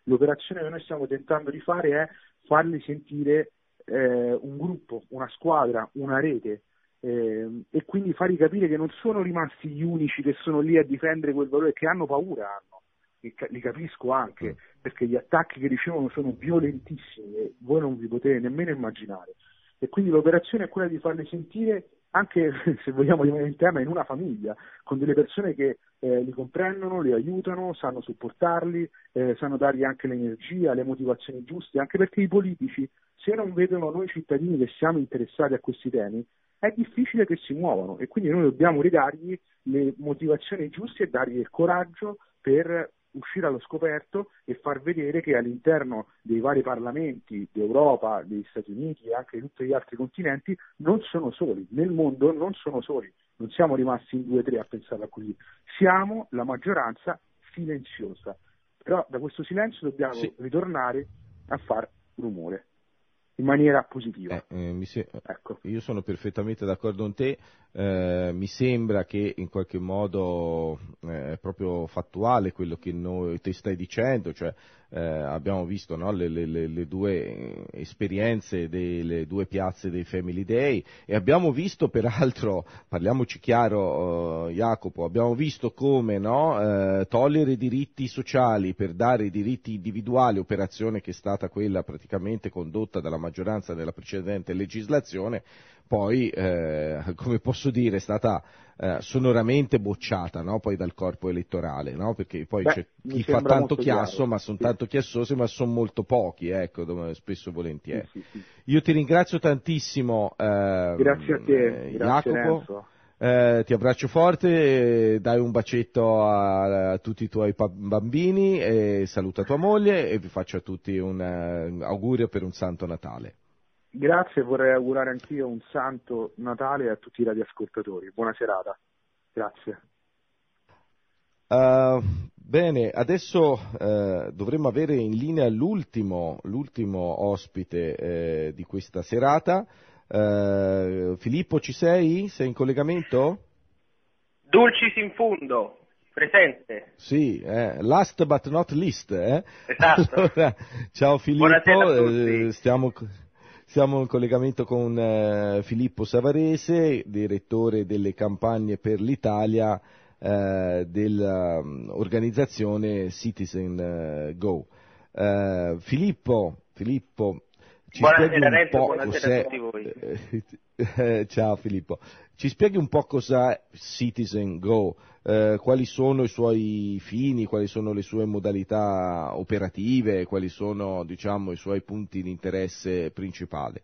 L'operazione che noi stiamo tentando di fare è farli sentire eh, un gruppo, una squadra, una rete, eh, e quindi fargli capire che non sono rimasti gli unici che sono lì a difendere quel valore, che hanno paura, hanno. Li capisco anche, perché gli attacchi che ricevono sono violentissimi e voi non vi potete nemmeno immaginare. E quindi l'operazione è quella di farli sentire, anche se vogliamo rimanere in tema, in una famiglia, con delle persone che eh, li comprendono, li aiutano, sanno supportarli, eh, sanno dargli anche l'energia, le motivazioni giuste, anche perché i politici, se non vedono noi cittadini che siamo interessati a questi temi, è difficile che si muovano, e quindi noi dobbiamo ridargli le motivazioni giuste e dargli il coraggio per uscire allo scoperto e far vedere che all'interno dei vari parlamenti d'Europa, degli Stati Uniti e anche di tutti gli altri continenti non sono soli, nel mondo non sono soli, non siamo rimasti in due o tre a pensarla così, siamo la maggioranza silenziosa, però da questo silenzio dobbiamo sì. ritornare a far rumore in maniera positiva. Eh, eh, mi se... ecco. Io sono perfettamente d'accordo con te, eh, mi sembra che in qualche modo eh, è proprio fattuale quello che noi, te stai dicendo, cioè eh, abbiamo visto, no, le, le, le due esperienze delle due piazze dei Family Day, e abbiamo visto peraltro, parliamoci chiaro, uh, Jacopo, abbiamo visto come, no, eh, togliere i diritti sociali per dare i diritti individuali, operazione che è stata quella praticamente condotta dalla maggioranza nella precedente legislazione, poi, eh, come posso dire, è stata eh, sonoramente bocciata, no? Poi dal corpo elettorale, no? Perché poi Beh, c'è chi fa tanto chiasso, chiaro. ma sono sì. tanto chiassosi, ma sono molto pochi, ecco, spesso e volentieri. Sì, sì, sì. Io ti ringrazio tantissimo, eh, grazie a te, eh, grazie Jacopo. Renzo. Eh, ti abbraccio forte, dai un bacetto a, a tutti i tuoi pa- bambini, e saluta tua moglie, e vi faccio a tutti un uh, augurio per un Santo Natale. Grazie, vorrei augurare anch'io un Santo Natale a tutti i radioascoltatori. Buona serata. Grazie. Uh, bene, adesso uh, dovremmo avere in linea l'ultimo, l'ultimo ospite eh, di questa serata. Uh, Filippo, ci sei? Sei in collegamento? Dulcis in fundo, presente. Sì, eh, last but not least. Eh? Esatto. Allora, ciao Filippo, buonasera a tutti. Eh, stiamo... Siamo in collegamento con uh, Filippo Savarese, direttore delle campagne per l'Italia uh, dell'organizzazione Citizen uh, Go. Uh, Filippo, Filippo, ci buonasera, spieghi un Renzo, po' buonasera cos'è... a tutti Eh, voi. ciao Filippo, ci spieghi un po' cos'è Citizen Go, eh, quali sono i suoi fini, quali sono le sue modalità operative, quali sono, diciamo, i suoi punti di interesse principali?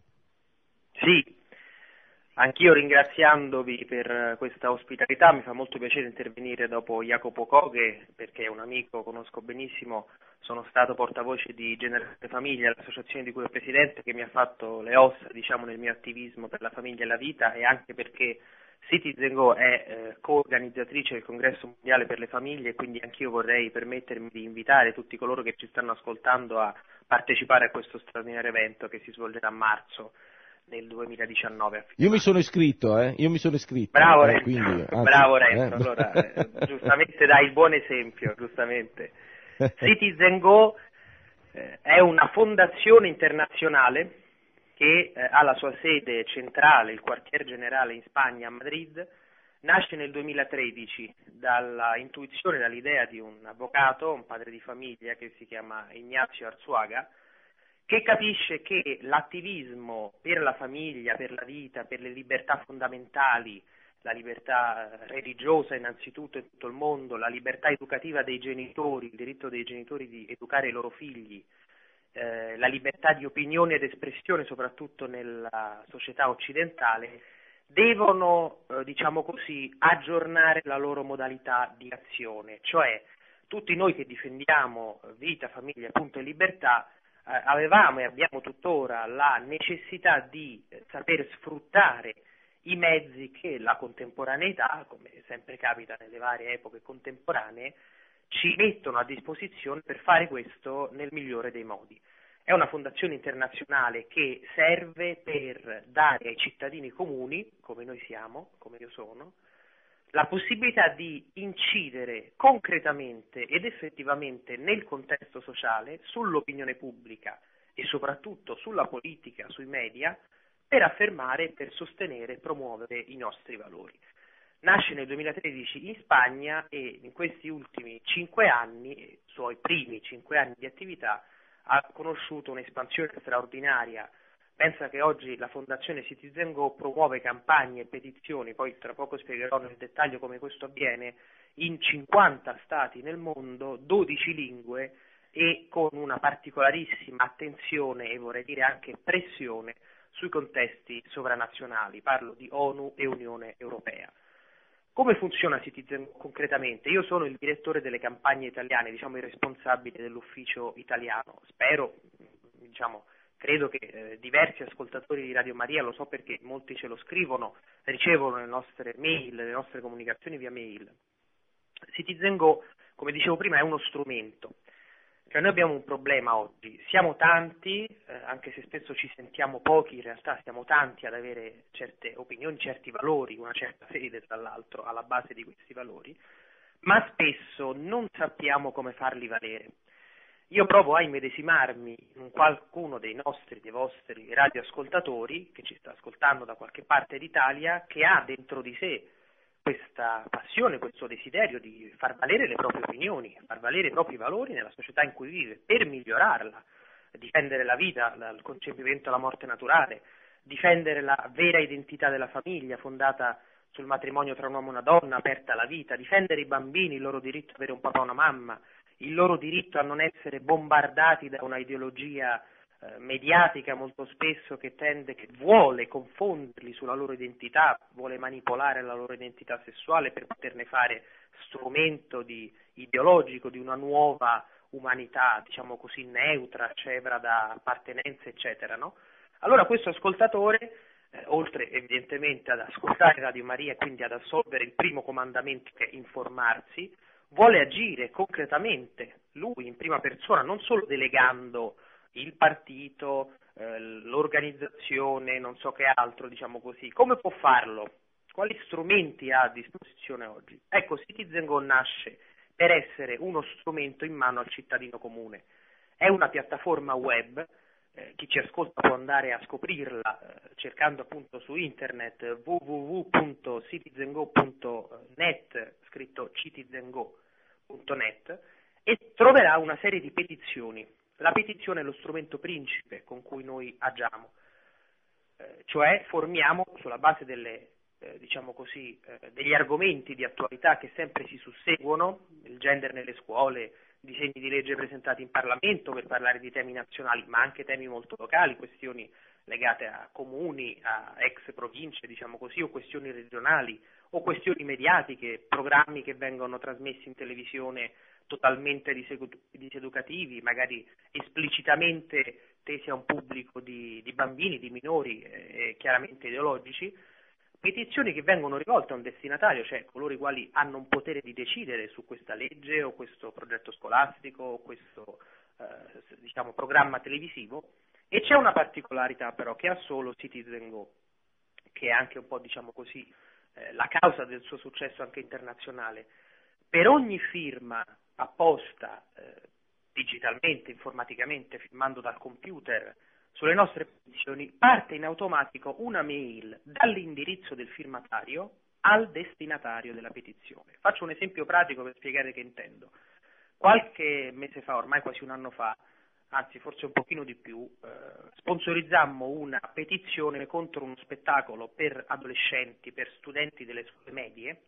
Sì, anch'io ringraziandovi per questa ospitalità, mi fa molto piacere intervenire dopo Jacopo Coghe, perché è un amico, conosco benissimo, sono stato portavoce di Generazione Famiglia, l'associazione di cui è presidente, che mi ha fatto le ossa, diciamo, nel mio attivismo per la famiglia e la vita, e anche perché Citizen Go è eh, co-organizzatrice del Congresso Mondiale per le Famiglie, e quindi anch'io vorrei permettermi di invitare tutti coloro che ci stanno ascoltando a partecipare a questo straordinario evento che si svolgerà a marzo nel duemiladiciannove. Io mi sono iscritto, eh? Io mi sono iscritto. Bravo eh, Renzo, quindi, anzi, bravo Renzo, eh. allora eh, giustamente dai il buon esempio, giustamente. Citizen Go eh, è una fondazione internazionale che eh, ha la sua sede centrale, il quartier generale in Spagna, a Madrid. Nasce nel duemilatredici dalla intuizione, dall'idea di un avvocato, un padre di famiglia che si chiama Ignacio Arzuaga, che capisce che l'attivismo per la famiglia, per la vita, per le libertà fondamentali, la libertà religiosa innanzitutto in tutto il mondo, la libertà educativa dei genitori, il diritto dei genitori di educare i loro figli, eh, la libertà di opinione ed espressione soprattutto nella società occidentale, devono, eh, diciamo così, aggiornare la loro modalità di azione, cioè tutti noi che difendiamo vita, famiglia, appunto, e libertà, eh, avevamo e abbiamo tuttora la necessità di eh, saper sfruttare i mezzi che la contemporaneità, come sempre capita nelle varie epoche contemporanee, ci mettono a disposizione per fare questo nel migliore dei modi. È una fondazione internazionale che serve per dare ai cittadini comuni, come noi siamo, come io sono, la possibilità di incidere concretamente ed effettivamente nel contesto sociale, sull'opinione pubblica e soprattutto sulla politica, sui media, per affermare, per sostenere e promuovere i nostri valori. Nasce nel duemilatredici in Spagna e in questi ultimi cinque anni, i suoi primi cinque anni di attività, ha conosciuto un'espansione straordinaria. Pensa che oggi la Fondazione CitizenGo promuove campagne e petizioni, poi tra poco spiegherò nel dettaglio come questo avviene, in cinquanta stati nel mondo, dodici lingue e con una particolarissima attenzione e vorrei dire anche pressione sui contesti sovranazionali. Parlo di ONU e Unione Europea. Come funziona CitizenGo concretamente? Io sono il direttore delle campagne italiane, diciamo il responsabile dell'ufficio italiano. Spero, diciamo, credo che eh, diversi ascoltatori di Radio Maria, lo so perché molti ce lo scrivono, ricevono le nostre mail, le nostre comunicazioni via mail. CitizenGo, come dicevo prima, è uno strumento. Cioè noi abbiamo un problema oggi, siamo tanti, eh, anche se spesso ci sentiamo pochi, in realtà siamo tanti ad avere certe opinioni, certi valori, una certa fede tra l'altro alla base di questi valori, ma spesso non sappiamo come farli valere. Io provo a immedesimarmi in qualcuno dei nostri, dei vostri radioascoltatori, che ci sta ascoltando da qualche parte d'Italia, che ha dentro di sé questa passione, questo desiderio di far valere le proprie opinioni, far valere i propri valori nella società in cui vive, per migliorarla, difendere la vita dal concepimento alla morte naturale, difendere la vera identità della famiglia fondata sul matrimonio tra un uomo e una donna, aperta alla vita, difendere i bambini, il loro diritto ad avere un papà e una mamma, il loro diritto a non essere bombardati da una ideologia eh, mediatica molto spesso che tende, che vuole confonderli sulla loro identità, vuole manipolare la loro identità sessuale per poterne fare strumento di, ideologico di una nuova umanità, diciamo così, neutra, scevra da appartenenze, eccetera, no? Allora questo ascoltatore, eh, oltre evidentemente ad ascoltare Radio Maria e quindi ad assolvere il primo comandamento che è informarsi, vuole agire concretamente, lui in prima persona, non solo delegando il partito, eh, l'organizzazione, non so che altro, diciamo così. Come può farlo? Quali strumenti ha a disposizione oggi? Ecco, CitizenGo nasce per essere uno strumento in mano al cittadino comune. È una piattaforma web, eh, chi ci ascolta può andare a scoprirla eh, cercando appunto su internet w w w punto citizengo punto net, scritto citizengo punto net, e troverà una serie di petizioni. La petizione è lo strumento principe con cui noi agiamo, eh, cioè formiamo sulla base delle, eh, diciamo così, eh, degli argomenti di attualità che sempre si susseguono, il gender nelle scuole, disegni di legge presentati in Parlamento per parlare di temi nazionali, ma anche temi molto locali, questioni legate a comuni, a ex province, diciamo così, o questioni regionali, o questioni mediatiche, programmi che vengono trasmessi in televisione totalmente diseducativi, magari esplicitamente tesi a un pubblico di, di bambini, di minori e eh, chiaramente ideologici, petizioni che vengono rivolte a un destinatario, cioè coloro i quali hanno un potere di decidere su questa legge o questo progetto scolastico o questo eh, diciamo programma televisivo. E c'è una particolarità però che ha solo CitizenGo, che è anche un po' diciamo così eh, la causa del suo successo anche internazionale. Per ogni firma apposta eh, digitalmente, informaticamente, firmando dal computer sulle nostre petizioni, parte in automatico una mail dall'indirizzo del firmatario al destinatario della petizione. Faccio un esempio pratico per spiegare che intendo. Qualche mese fa, ormai quasi un anno fa, anzi forse un pochino di più, eh, sponsorizzammo una petizione contro uno spettacolo per adolescenti, per studenti delle scuole medie,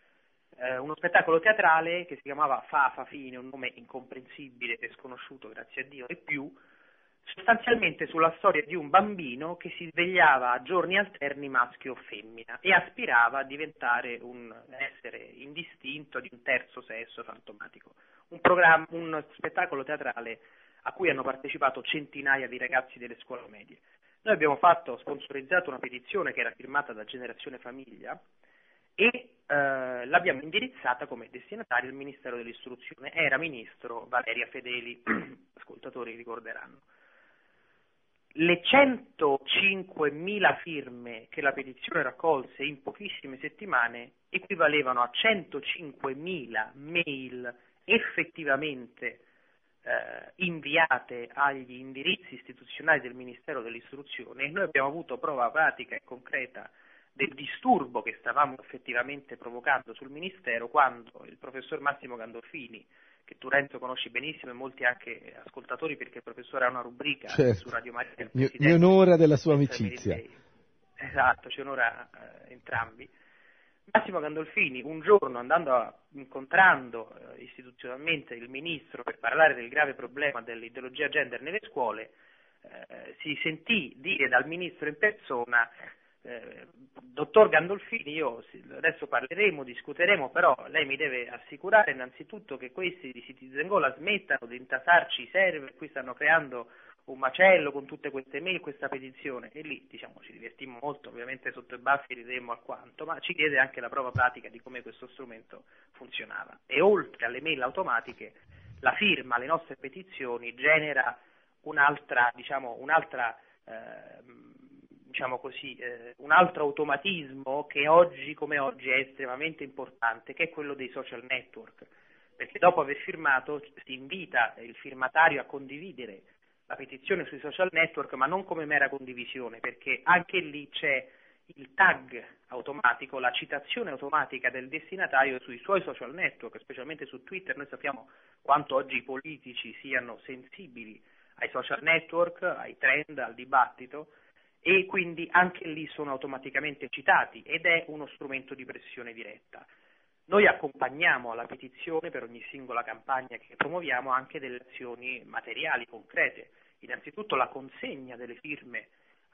eh, uno spettacolo teatrale che si chiamava Fa Fa Fine, un nome incomprensibile e sconosciuto, grazie a Dio, e più, sostanzialmente sulla storia di un bambino che si svegliava a giorni alterni maschio o femmina e aspirava a diventare un essere indistinto di un terzo sesso fantomatico. Un programma, un spettacolo teatrale a cui hanno partecipato centinaia di ragazzi delle scuole medie. Noi abbiamo fatto, sponsorizzato una petizione che era firmata da Generazione Famiglia e eh, l'abbiamo indirizzata come destinatario al Ministero dell'Istruzione. Era ministro Valeria Fedeli, ascoltatori ricorderanno. le centocinquemila firme che la petizione raccolse in pochissime settimane equivalevano a centocinquemila mail effettivamente eh, inviate agli indirizzi istituzionali del Ministero dell'Istruzione, e noi abbiamo avuto prova pratica e concreta del disturbo che stavamo effettivamente provocando sul Ministero quando il professor Massimo Gandolfini, che tu Renzo conosci benissimo e molti anche ascoltatori perché il professore ha una rubrica certo. su Radio Maria del Mi, mi onora della sua amicizia. Esatto, ci onora eh, entrambi. Massimo Gandolfini un giorno, andando a, incontrando eh, istituzionalmente il ministro per parlare del grave problema dell'ideologia gender nelle scuole, eh, si sentì dire dal ministro in persona: eh, dottor Gandolfini, io adesso parleremo, discuteremo, però lei mi deve assicurare innanzitutto che questi di Citizen Go la smettano di intasarci i server, qui stanno creando un macello con tutte queste mail, questa petizione. E lì, diciamo, ci divertimmo molto, ovviamente sotto i baffi ridemmo alquanto, ma ci diede anche la prova pratica di come questo strumento funzionava. E oltre alle mail automatiche, la firma alle nostre petizioni genera un'altra, diciamo, un'altra eh, diciamo così, eh, un altro automatismo che oggi come oggi è estremamente importante, che è quello dei social network, perché dopo aver firmato si invita il firmatario a condividere la petizione sui social network, ma non come mera condivisione, perché anche lì c'è il tag automatico, la citazione automatica del destinatario sui suoi social network, specialmente su Twitter. Noi sappiamo quanto oggi i politici siano sensibili ai social network, ai trend, al dibattito, e quindi anche lì sono automaticamente citati ed è uno strumento di pressione diretta. Noi accompagniamo alla petizione per ogni singola campagna che promuoviamo anche delle azioni materiali concrete, innanzitutto la consegna delle firme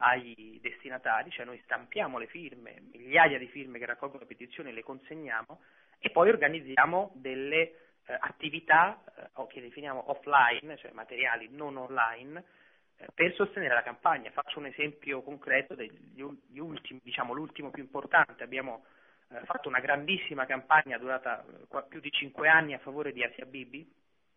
ai destinatari, cioè noi stampiamo le firme, migliaia di firme che raccolgono petizioni le consegniamo, e poi organizziamo delle eh, attività eh, che definiamo offline, cioè materiali non online, eh, per sostenere la campagna. Faccio un esempio concreto degli ultimi, diciamo l'ultimo più importante. Abbiamo eh, fatto una grandissima campagna durata eh, più di cinque anni a favore di Asia Bibi,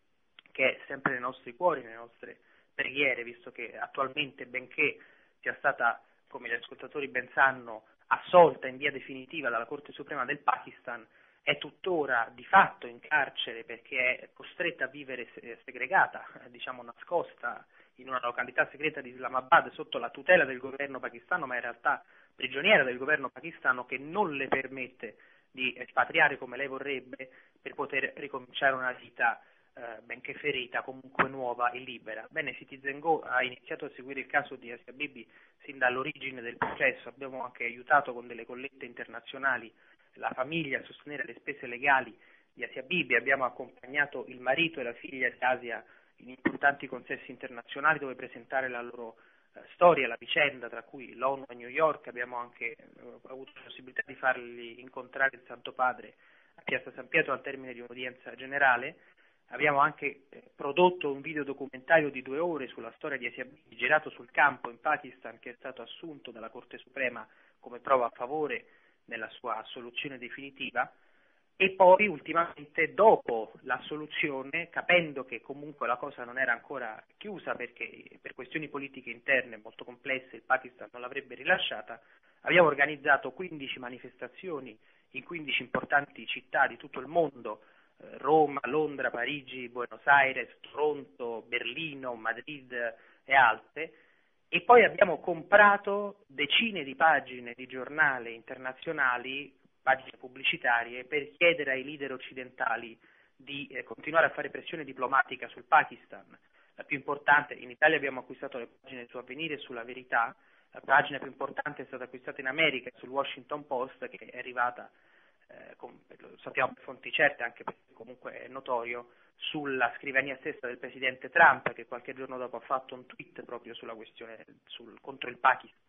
che è sempre nei nostri cuori, nelle nostre preghiere, visto che attualmente, benché sia stata, come gli ascoltatori ben sanno, assolta in via definitiva dalla Corte Suprema del Pakistan, è tuttora di fatto in carcere perché è costretta a vivere segregata, diciamo nascosta in una località segreta di Islamabad sotto la tutela del governo pakistano, ma in realtà prigioniera del governo pakistano, che non le permette di espatriare come lei vorrebbe per poter ricominciare una vita eh, benché ferita, comunque nuova e libera. Bene, Citizen Go ha iniziato a seguire il caso di Asia Bibi sin dall'origine del processo. Abbiamo anche aiutato con delle collette internazionali la famiglia a sostenere le spese legali di Asia Bibi, abbiamo accompagnato il marito e la figlia di Asia in importanti consessi internazionali dove presentare la loro eh, storia, la vicenda, tra cui l'ONU a New York. Abbiamo anche eh, avuto la possibilità di farli incontrare il Santo Padre a Piazza San Pietro al termine di un'udienza generale. Abbiamo anche eh, prodotto un videodocumentario di due ore sulla storia di Asia Bibi, girato sul campo in Pakistan, che è stato assunto dalla Corte Suprema come prova a favore nella sua assoluzione definitiva. E poi ultimamente, dopo l'assoluzione, capendo che comunque la cosa non era ancora chiusa perché per questioni politiche interne molto complesse il Pakistan non l'avrebbe rilasciata, abbiamo organizzato quindici manifestazioni in quindici importanti città di tutto il mondo, eh, Roma, Londra, Parigi, Buenos Aires, Toronto, Berlino, Madrid e altre. E poi abbiamo comprato decine di pagine di giornali internazionali, pagine pubblicitarie, per chiedere ai leader occidentali di eh, continuare a fare pressione diplomatica sul Pakistan. La più importante, in Italia abbiamo acquistato le pagine su Avvenire e sulla Verità, la pagina più importante è stata acquistata in America sul Washington Post, che è arrivata, eh, con, lo sappiamo per fonti certe, anche perché comunque è notorio, sulla scrivania stessa del presidente Trump, che qualche giorno dopo ha fatto un tweet proprio sulla questione sul, contro il Pakistan.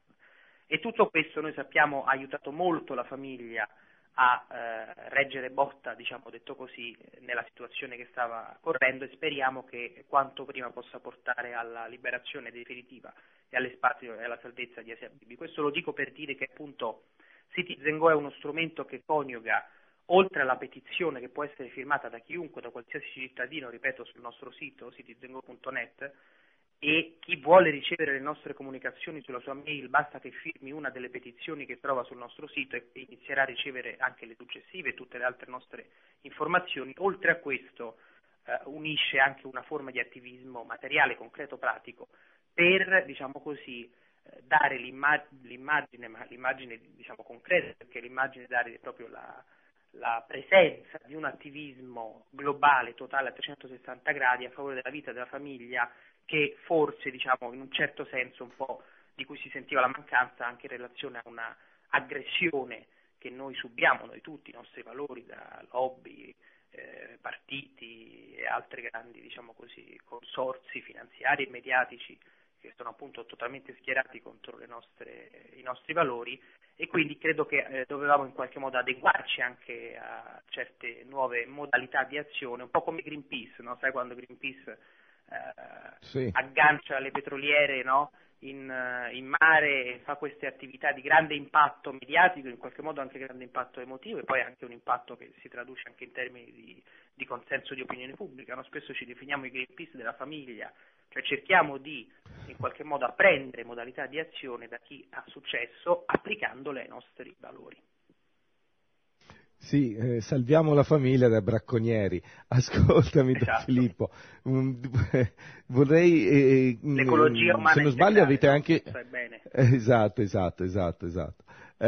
E tutto questo, noi sappiamo, ha aiutato molto la famiglia a eh, reggere botta, diciamo detto così, nella situazione che stava correndo, e speriamo che quanto prima possa portare alla liberazione definitiva e all'espatrio e alla salvezza di Asia Bibi. Questo lo dico per dire che appunto Citizen Go è uno strumento che coniuga, oltre alla petizione che può essere firmata da chiunque, da qualsiasi cittadino, ripeto, sul nostro sito citizen go punto net, e chi vuole ricevere le nostre comunicazioni sulla sua mail basta che firmi una delle petizioni che trova sul nostro sito e inizierà a ricevere anche le successive e tutte le altre nostre informazioni. Oltre a questo eh, unisce anche una forma di attivismo materiale, concreto, pratico per, diciamo così, eh, dare l'imma- l'immagine, ma l'immagine diciamo concreta, perché l'immagine è dare proprio la la presenza di un attivismo globale, totale a trecentosessanta gradi a favore della vita e della famiglia, che forse, diciamo, in un certo senso un po' di cui si sentiva la mancanza anche in relazione a una aggressione che noi subiamo, noi tutti, i nostri valori, da lobby, eh, partiti e altri grandi, diciamo così, consorzi finanziari e mediatici che sono appunto totalmente schierati contro le nostre, i nostri valori, e quindi credo che eh, dovevamo in qualche modo adeguarci anche a certe nuove modalità di azione, un po' come Greenpeace, no? Sai quando Greenpeace eh, sì. aggancia le petroliere, no? in, in mare e fa queste attività di grande impatto mediatico, in qualche modo anche grande impatto emotivo e poi anche un impatto che si traduce anche in termini di, di consenso di opinione pubblica, no? Spesso ci definiamo i Greenpeace della famiglia, cioè cerchiamo di in qualche modo apprendere modalità di azione da chi ha successo applicandole ai nostri valori. Sì, eh, salviamo la famiglia dai bracconieri. Ascoltami, esatto. Don Filippo, um, vorrei... Eh, L'ecologia umana se non sbaglio avete no? anche... Bene. Esatto, esatto, esatto, esatto.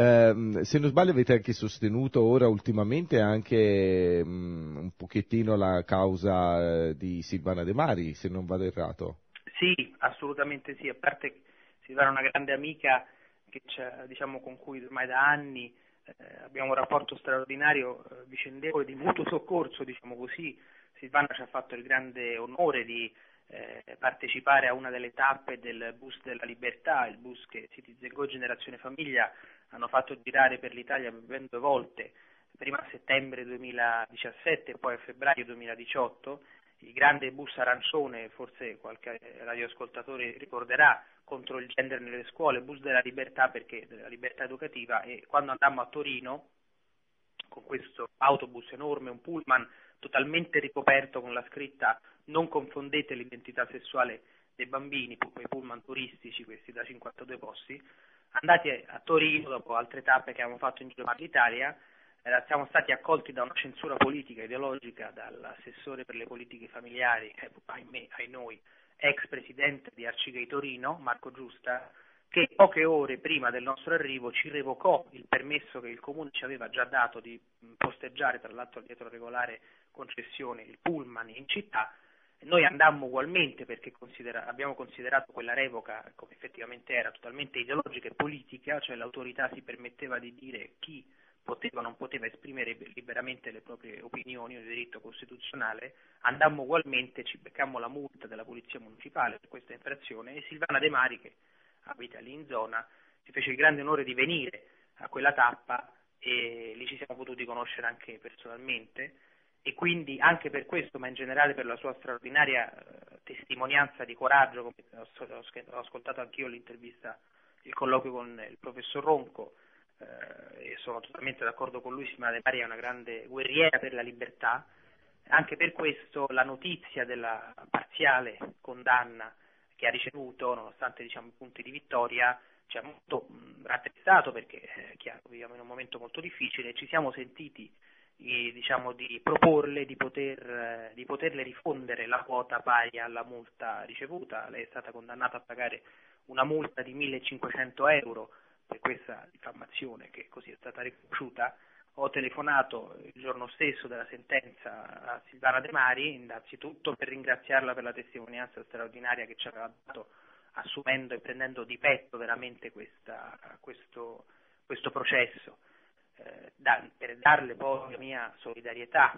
Eh, se non sbaglio avete anche sostenuto ora ultimamente anche um, un pochettino la causa eh, di Silvana De Mari, se non vado errato. Sì, assolutamente sì, a parte che Silvana è una grande amica che c'è, diciamo, con cui ormai da anni eh, abbiamo un rapporto straordinario, eh, vicendevole, di mutuo soccorso, diciamo così. Silvana ci ha fatto il grande onore di eh, partecipare a una delle tappe del bus della libertà, il bus che Citizen Go e Generazione Famiglia hanno fatto girare per l'Italia ben due volte, prima a settembre duemiladiciassette e poi a febbraio duemiladiciotto. Il grande bus arancione, forse qualche radioascoltatore ricorderà, contro il gender nelle scuole, bus della libertà, perché della libertà educativa, e quando andammo a Torino con questo autobus enorme, un pullman totalmente ricoperto con la scritta "non confondete l'identità sessuale dei bambini", quei pullman turistici, questi da cinquantadue posti, andati a Torino dopo altre tappe che avevamo fatto in giro per l'Italia. Eh, siamo stati accolti da una censura politica ideologica dall'assessore per le politiche familiari, eh, ahimè, ai noi, ex presidente di Arcigay Torino, Marco Giusta, che poche ore prima del nostro arrivo ci revocò il permesso che il comune ci aveva già dato di posteggiare, tra l'altro dietro regolare concessione, il pullman in città. Noi andammo ugualmente perché considera- abbiamo considerato quella revoca, come effettivamente era, totalmente ideologica e politica, cioè l'autorità si permetteva di dire chi poteva o non poteva esprimere liberamente le proprie opinioni, un diritto costituzionale. Andammo ugualmente, ci beccammo la multa della polizia municipale per questa infrazione e Silvana De Mari, che abita lì in zona, si fece il grande onore di venire a quella tappa e lì ci siamo potuti conoscere anche personalmente, e quindi anche per questo, ma in generale per la sua straordinaria eh, testimonianza di coraggio, come ho, ho, ho ascoltato anch'io l'intervista, il colloquio con il professor Ronco, eh, e sono totalmente d'accordo con lui. Silvana De Mari è una grande guerriera per la libertà. Anche per questo la notizia della parziale condanna che ha ricevuto, nonostante, diciamo, i punti di vittoria, ci ha molto mh, rattrezzato, perché eh, chiaro, viviamo in un momento molto difficile e ci siamo sentiti eh, diciamo, di proporle di, poter, eh, di poterle rifondere la quota pari alla multa ricevuta. Lei è stata condannata a pagare una multa di millecinquecento euro per questa diffamazione che così è stata riconosciuta. Ho telefonato il giorno stesso della sentenza a Silvana De Mari, innanzitutto per ringraziarla per la testimonianza straordinaria che ci aveva dato, assumendo e prendendo di petto veramente questa, questo, questo processo, eh, da, per darle poi la mia solidarietà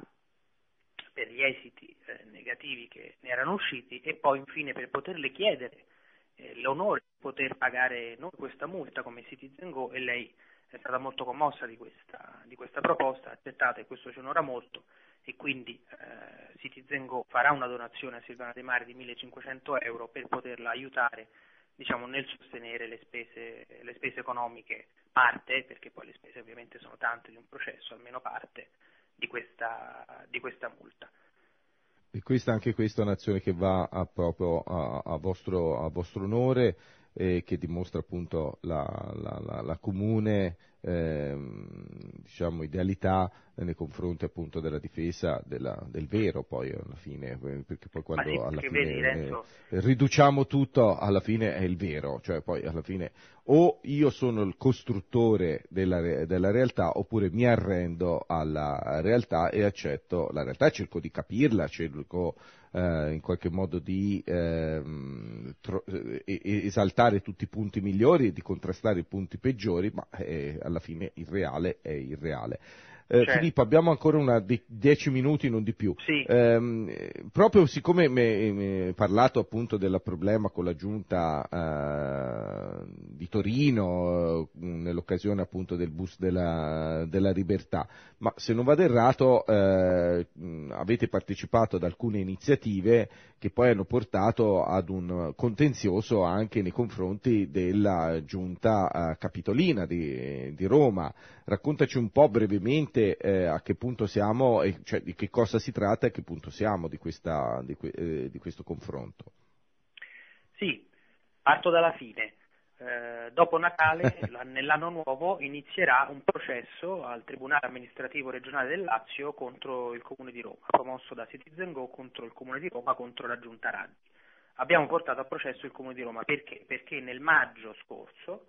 per gli esiti eh, negativi che ne erano usciti, e poi infine per poterle chiedere eh, l'onore di poter pagare noi questa multa come Citizen Go, e lei è stata molto commossa di questa, di questa proposta, accettata, e questo ci onora molto, e quindi eh, Citizen Go farà una donazione a Silvana De Mari di millecinquecento euro per poterla aiutare, diciamo, nel sostenere le spese, le spese economiche, parte, perché poi le spese ovviamente sono tante di un processo, almeno parte di questa, di questa multa. E questa, anche questa è un'azione che va a, proprio a, a, vostro, a vostro onore, e che dimostra appunto la, la, la, la comune eh, diciamo, idealità nei confronti appunto della difesa della, del vero, poi alla fine, perché poi quando sì, alla fine vedi, eh, riduciamo tutto, alla fine è il vero, cioè poi alla fine o io sono il costruttore della, della realtà, oppure mi arrendo alla realtà e accetto la realtà, cerco di capirla, cerco eh, in qualche modo di eh, tro- esaltare tutti i punti migliori e di contrastare i punti peggiori, ma eh, alla fine il reale è il reale. Eh, certo. Filippo, abbiamo ancora una di, dieci minuti, non di più. Sì. Eh, proprio siccome mi hai parlato appunto del problema con la giunta eh, di Torino, eh, nell'occasione appunto del bus della, della libertà, ma se non vado errato eh, avete partecipato ad alcune iniziative che poi hanno portato ad un contenzioso anche nei confronti della giunta eh, capitolina di, di Roma. Raccontaci un po' brevemente eh, a che punto siamo, e cioè di che cosa si tratta e a che punto siamo di, questa, di, eh, di questo confronto. Sì, parto dalla fine. Eh, dopo Natale, nell'anno nuovo, inizierà un processo al Tribunale Amministrativo Regionale del Lazio contro il Comune di Roma, promosso da Citizengo contro il Comune di Roma, contro la Giunta Raggi. Abbiamo portato a processo il Comune di Roma perché? Perché nel maggio scorso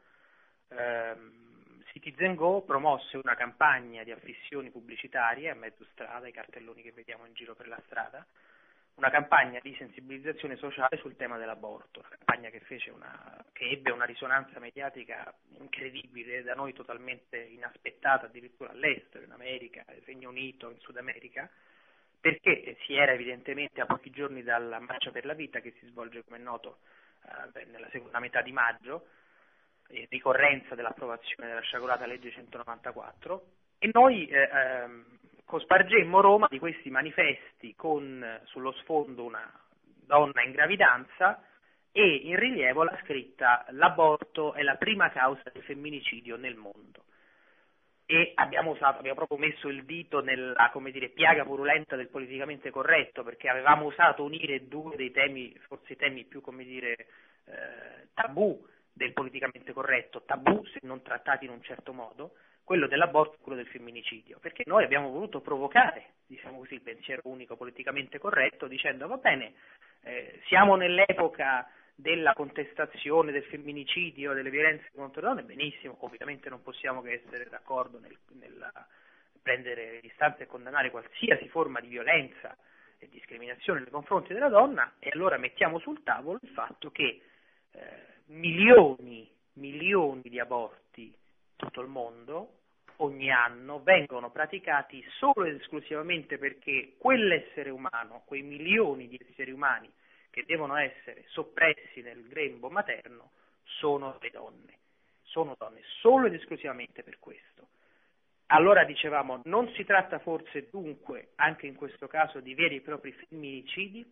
ehm, Citizengo promosse una campagna di affissioni pubblicitarie a mezzo strada, i cartelloni che vediamo in giro per la strada, una campagna di sensibilizzazione sociale sul tema dell'aborto, una campagna che fece una, che ebbe una risonanza mediatica incredibile, da noi totalmente inaspettata, addirittura all'estero, in America, nel Regno Unito, in Sud America, perché si era evidentemente a pochi giorni dalla Marcia per la Vita, che si svolge, come è noto, eh, nella seconda metà di maggio, in ricorrenza dell'approvazione della sciagurata legge centonovantaquattro, e noi eh, ehm, cospargemmo Roma di questi manifesti con eh, sullo sfondo una donna in gravidanza e in rilievo la scritta "l'aborto è la prima causa di femminicidio nel mondo". E abbiamo usato, abbiamo proprio messo il dito nella, come dire, piaga purulenta del politicamente corretto, perché avevamo usato unire due dei temi, forse i temi più, come dire, eh, tabù del politicamente corretto, tabù se non trattati in un certo modo, quello dell'aborto e quello del femminicidio, perché noi abbiamo voluto provocare, diciamo così, il pensiero unico politicamente corretto, dicendo va bene, eh, siamo nell'epoca della contestazione del femminicidio, delle violenze contro le donne, benissimo, ovviamente non possiamo che essere d'accordo nel, nel prendere distanza e condannare qualsiasi forma di violenza e discriminazione nei confronti della donna, e allora mettiamo sul tavolo il fatto che eh, milioni, milioni di aborti in tutto il mondo ogni anno vengono praticati solo ed esclusivamente perché quell'essere umano, quei milioni di esseri umani che devono essere soppressi nel grembo materno, sono le donne, sono donne solo ed esclusivamente per questo. Allora dicevamo, non si tratta forse dunque anche in questo caso di veri e propri femminicidi?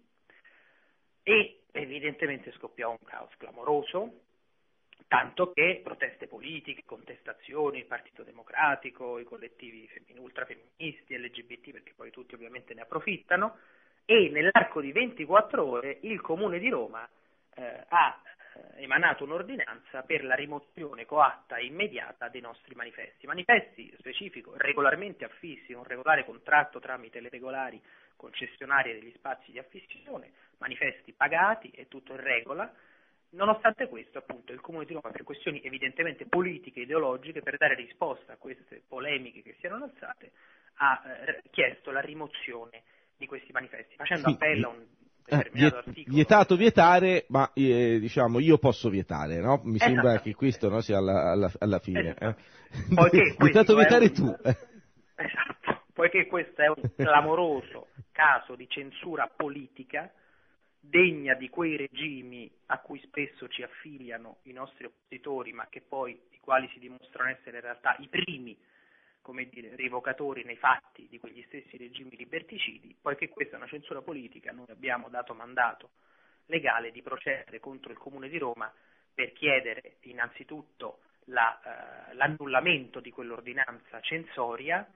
E evidentemente scoppiò un caos clamoroso, tanto che proteste politiche, contestazioni, il Partito Democratico, i collettivi femmin- ultrafemministi, L G B T, perché poi tutti ovviamente ne approfittano, e nell'arco di ventiquattro ore il Comune di Roma eh, ha eh, emanato un'ordinanza per la rimozione coatta e immediata dei nostri manifesti. Manifesti specifico, regolarmente affissi, un regolare contratto tramite le regolari concessionarie degli spazi di affissione, manifesti pagati e tutto in regola. Nonostante questo, appunto, il Comune di Roma, per questioni evidentemente politiche e ideologiche, per dare risposta a queste polemiche che si erano alzate, ha eh, chiesto la rimozione di questi manifesti, facendo sì, appello a un determinato eh, articolo. Vietato vietare, ma eh, diciamo io posso vietare, no? Mi sembra che questo, no, sia alla, alla, alla fine. Eh? Vietato vietare un... tu. Esatto, poiché questo è un clamoroso caso di censura politica, degna di quei regimi a cui spesso ci affiliano i nostri oppositori, ma che poi, i quali si dimostrano essere in realtà i primi, come dire, rivocatori nei fatti di quegli stessi regimi liberticidi. Poiché questa è una censura politica, noi abbiamo dato mandato legale di procedere contro il Comune di Roma per chiedere innanzitutto la, eh, l'annullamento di quell'ordinanza censoria,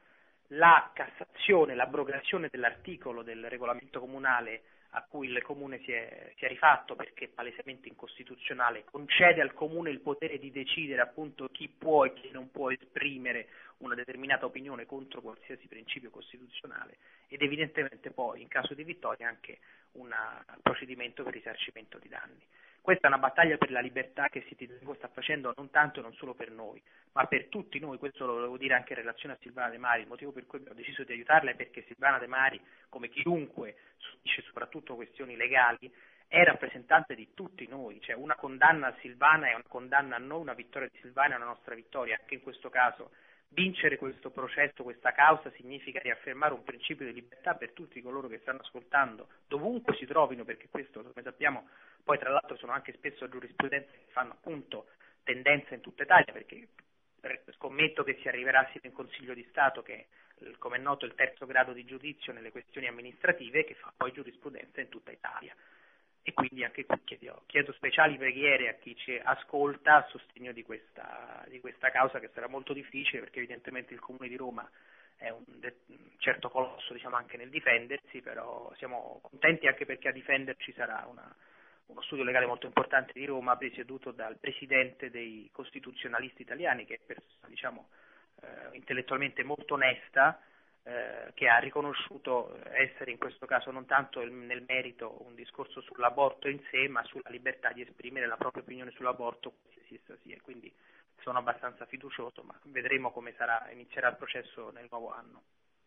la cassazione, l'abrogazione dell'articolo del regolamento comunale a cui il Comune si è, si è rifatto perché palesemente incostituzionale, concede al Comune il potere di decidere appunto chi può e chi non può esprimere una determinata opinione contro qualsiasi principio costituzionale, ed evidentemente poi in caso di vittoria anche un procedimento per risarcimento di danni. Questa è una battaglia per la libertà che Citizengo sta facendo non tanto e non solo per noi, ma per tutti noi. Questo lo volevo dire anche in relazione a Silvana De Mari. Il motivo per cui abbiamo deciso di aiutarla è perché Silvana De Mari, come chiunque subisce soprattutto questioni legali, è rappresentante di tutti noi, cioè una condanna a Silvana è una condanna a noi, una vittoria di Silvana è una nostra vittoria. Anche in questo caso vincere questo processo, questa causa, significa riaffermare un principio di libertà per tutti coloro che stanno ascoltando, dovunque si trovino, perché questo, come sappiamo, poi tra l'altro sono anche spesso giurisprudenze che fanno appunto tendenza in tutta Italia, perché scommetto che si arriverà sino in Consiglio di Stato, che è, come è noto, il terzo grado di giudizio nelle questioni amministrative, che fa poi giurisprudenza in tutta Italia. E quindi anche qui chiedo, chiedo speciali preghiere a chi ci ascolta a sostegno di questa, di questa causa, che sarà molto difficile, perché evidentemente il Comune di Roma è un, de- un certo colosso, diciamo, anche nel difendersi, però siamo contenti anche perché a difenderci sarà una, uno studio legale molto importante di Roma, presieduto dal presidente dei costituzionalisti italiani, che è persona, diciamo, eh, intellettualmente molto onesta, Eh, che ha riconosciuto essere in questo caso non tanto il, nel merito un discorso sull'aborto in sé, ma sulla libertà di esprimere la propria opinione sull'aborto, qualsiasi essa sia. Quindi sono abbastanza fiducioso, ma vedremo come sarà, inizierà il processo nel nuovo anno.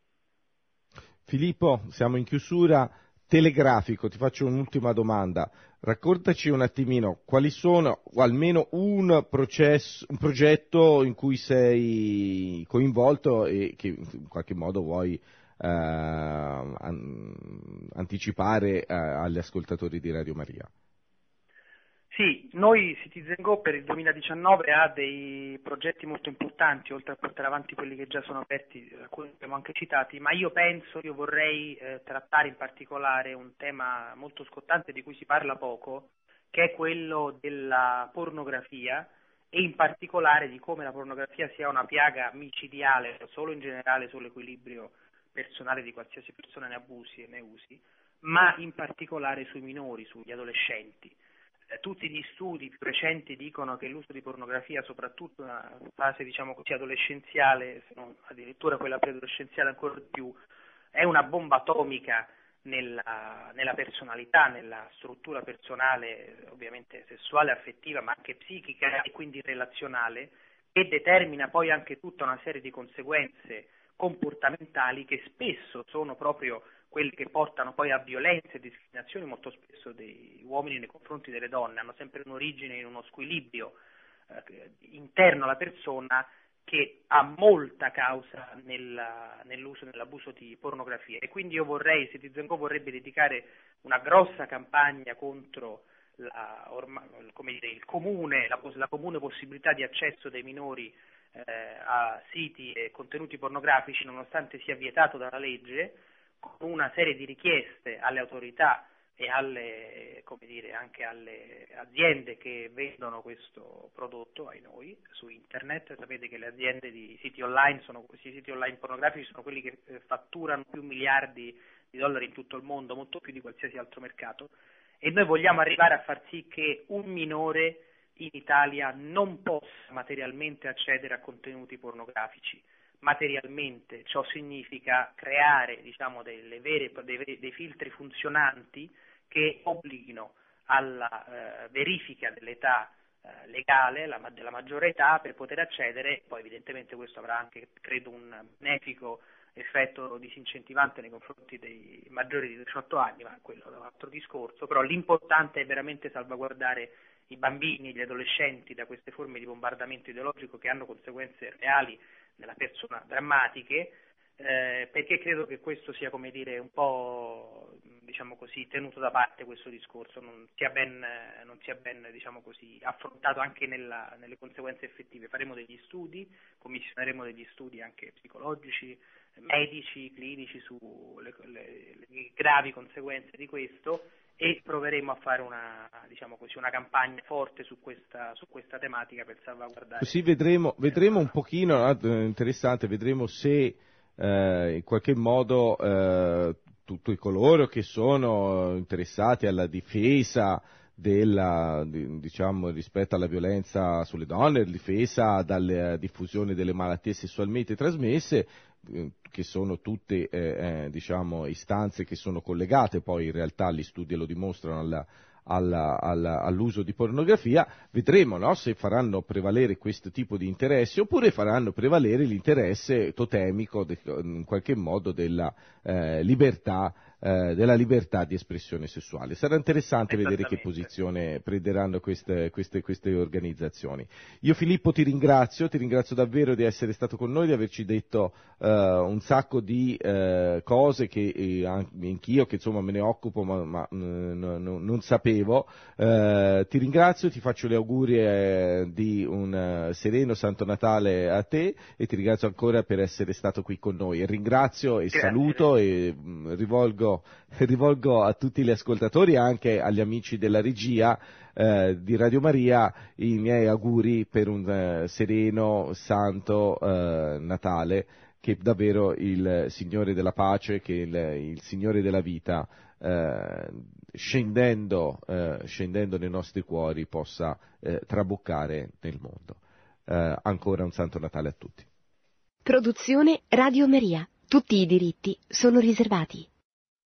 Filippo, siamo in chiusura. Telegrafico, ti faccio un'ultima domanda. Raccontaci un attimino quali sono, o almeno un processo, un progetto in cui sei coinvolto e che in qualche modo vuoi eh, an- anticipare eh, agli ascoltatori di Radio Maria. Sì, noi Citizengo per il duemiladiciannove ha dei progetti molto importanti, oltre a portare avanti quelli che già sono aperti, alcuni abbiamo anche citati, ma io penso, io vorrei eh, trattare in particolare un tema molto scottante di cui si parla poco, che è quello della pornografia, e in particolare di come la pornografia sia una piaga micidiale, solo in generale sull'equilibrio personale di qualsiasi persona ne abusi e ne usi, ma in particolare sui minori, sugli adolescenti. Tutti gli studi più recenti dicono che l'uso di pornografia, soprattutto nella fase, diciamo così, adolescenziale, se non addirittura quella preadolescenziale ancora di più, è una bomba atomica nella, nella personalità, nella struttura personale, ovviamente sessuale, affettiva, ma anche psichica e quindi relazionale, che determina poi anche tutta una serie di conseguenze comportamentali che spesso sono proprio quelli che portano poi a violenze e discriminazioni molto spesso dei uomini nei confronti delle donne, hanno sempre un'origine in uno squilibrio eh, interno alla persona che ha molta causa nella, nell'uso e nell'abuso di pornografia. E quindi io vorrei, Citizengo vorrebbe dedicare una grossa campagna contro la, ormai, come dire, il comune, la, la comune possibilità di accesso dei minori eh, a siti e contenuti pornografici, nonostante sia vietato dalla legge, con una serie di richieste alle autorità e alle, come dire, anche alle aziende che vendono questo prodotto ai noi su internet. Sapete che le aziende di siti online sono, questi siti online pornografici sono quelli che eh, fatturano più miliardi di dollari in tutto il mondo, molto più di qualsiasi altro mercato, e noi vogliamo arrivare a far sì che un minore in Italia non possa materialmente accedere a contenuti pornografici. Materialmente ciò significa creare, diciamo, delle vere, dei, dei filtri funzionanti che obblighino alla eh, verifica dell'età eh, legale, la, della maggiore età, per poter accedere. Poi evidentemente questo avrà anche, credo, un benefico effetto disincentivante nei confronti dei maggiori di diciotto anni, ma quello è un altro discorso. Però l'importante è veramente salvaguardare i bambini e gli adolescenti da queste forme di bombardamento ideologico che hanno conseguenze reali nella persona, drammatiche, eh, perché credo che questo sia, come dire, un po', diciamo così, tenuto da parte questo discorso, non sia ben, non sia ben diciamo così, affrontato anche nella, nelle conseguenze effettive. Faremo degli studi, commissioneremo degli studi anche psicologici, medici, clinici sulle le, le gravi conseguenze di questo, e proveremo a fare una, diciamo così, una campagna forte su questa, su questa tematica per salvaguardare. Così vedremo, vedremo un pochino, interessante, vedremo se eh, in qualche modo eh, tutti coloro che sono interessati alla difesa della, diciamo, rispetto alla violenza sulle donne, difesa dalle diffusioni delle malattie sessualmente trasmesse, eh, che sono tutte eh, eh, diciamo, istanze che sono collegate, poi in realtà gli studi lo dimostrano, alla, alla, alla, all'uso di pornografia. Vedremo, no, se faranno prevalere questo tipo di interessi oppure faranno prevalere l'interesse totemico de, in qualche modo della eh, libertà Eh, della libertà di espressione sessuale. Sarà interessante vedere che posizione prenderanno queste, queste, queste organizzazioni. Io Filippo ti ringrazio, ti ringrazio davvero di essere stato con noi, di averci detto eh, un sacco di eh, cose che eh, anch'io che insomma me ne occupo ma, ma n- n- non sapevo. Eh, ti ringrazio, ti faccio le augurie eh, di un uh, sereno Santo Natale a te e ti ringrazio ancora per essere stato qui con noi. E ringrazio e Grazie. saluto e mh, rivolgo rivolgo a tutti gli ascoltatori e anche agli amici della regia eh, di Radio Maria i miei auguri per un eh, sereno, santo eh, Natale, che davvero il Signore della pace, che il, il Signore della vita eh, scendendo, eh, scendendo nei nostri cuori possa eh, traboccare nel mondo. Eh, ancora un santo Natale a tutti. Produzione Radio Maria. Tutti i diritti sono riservati.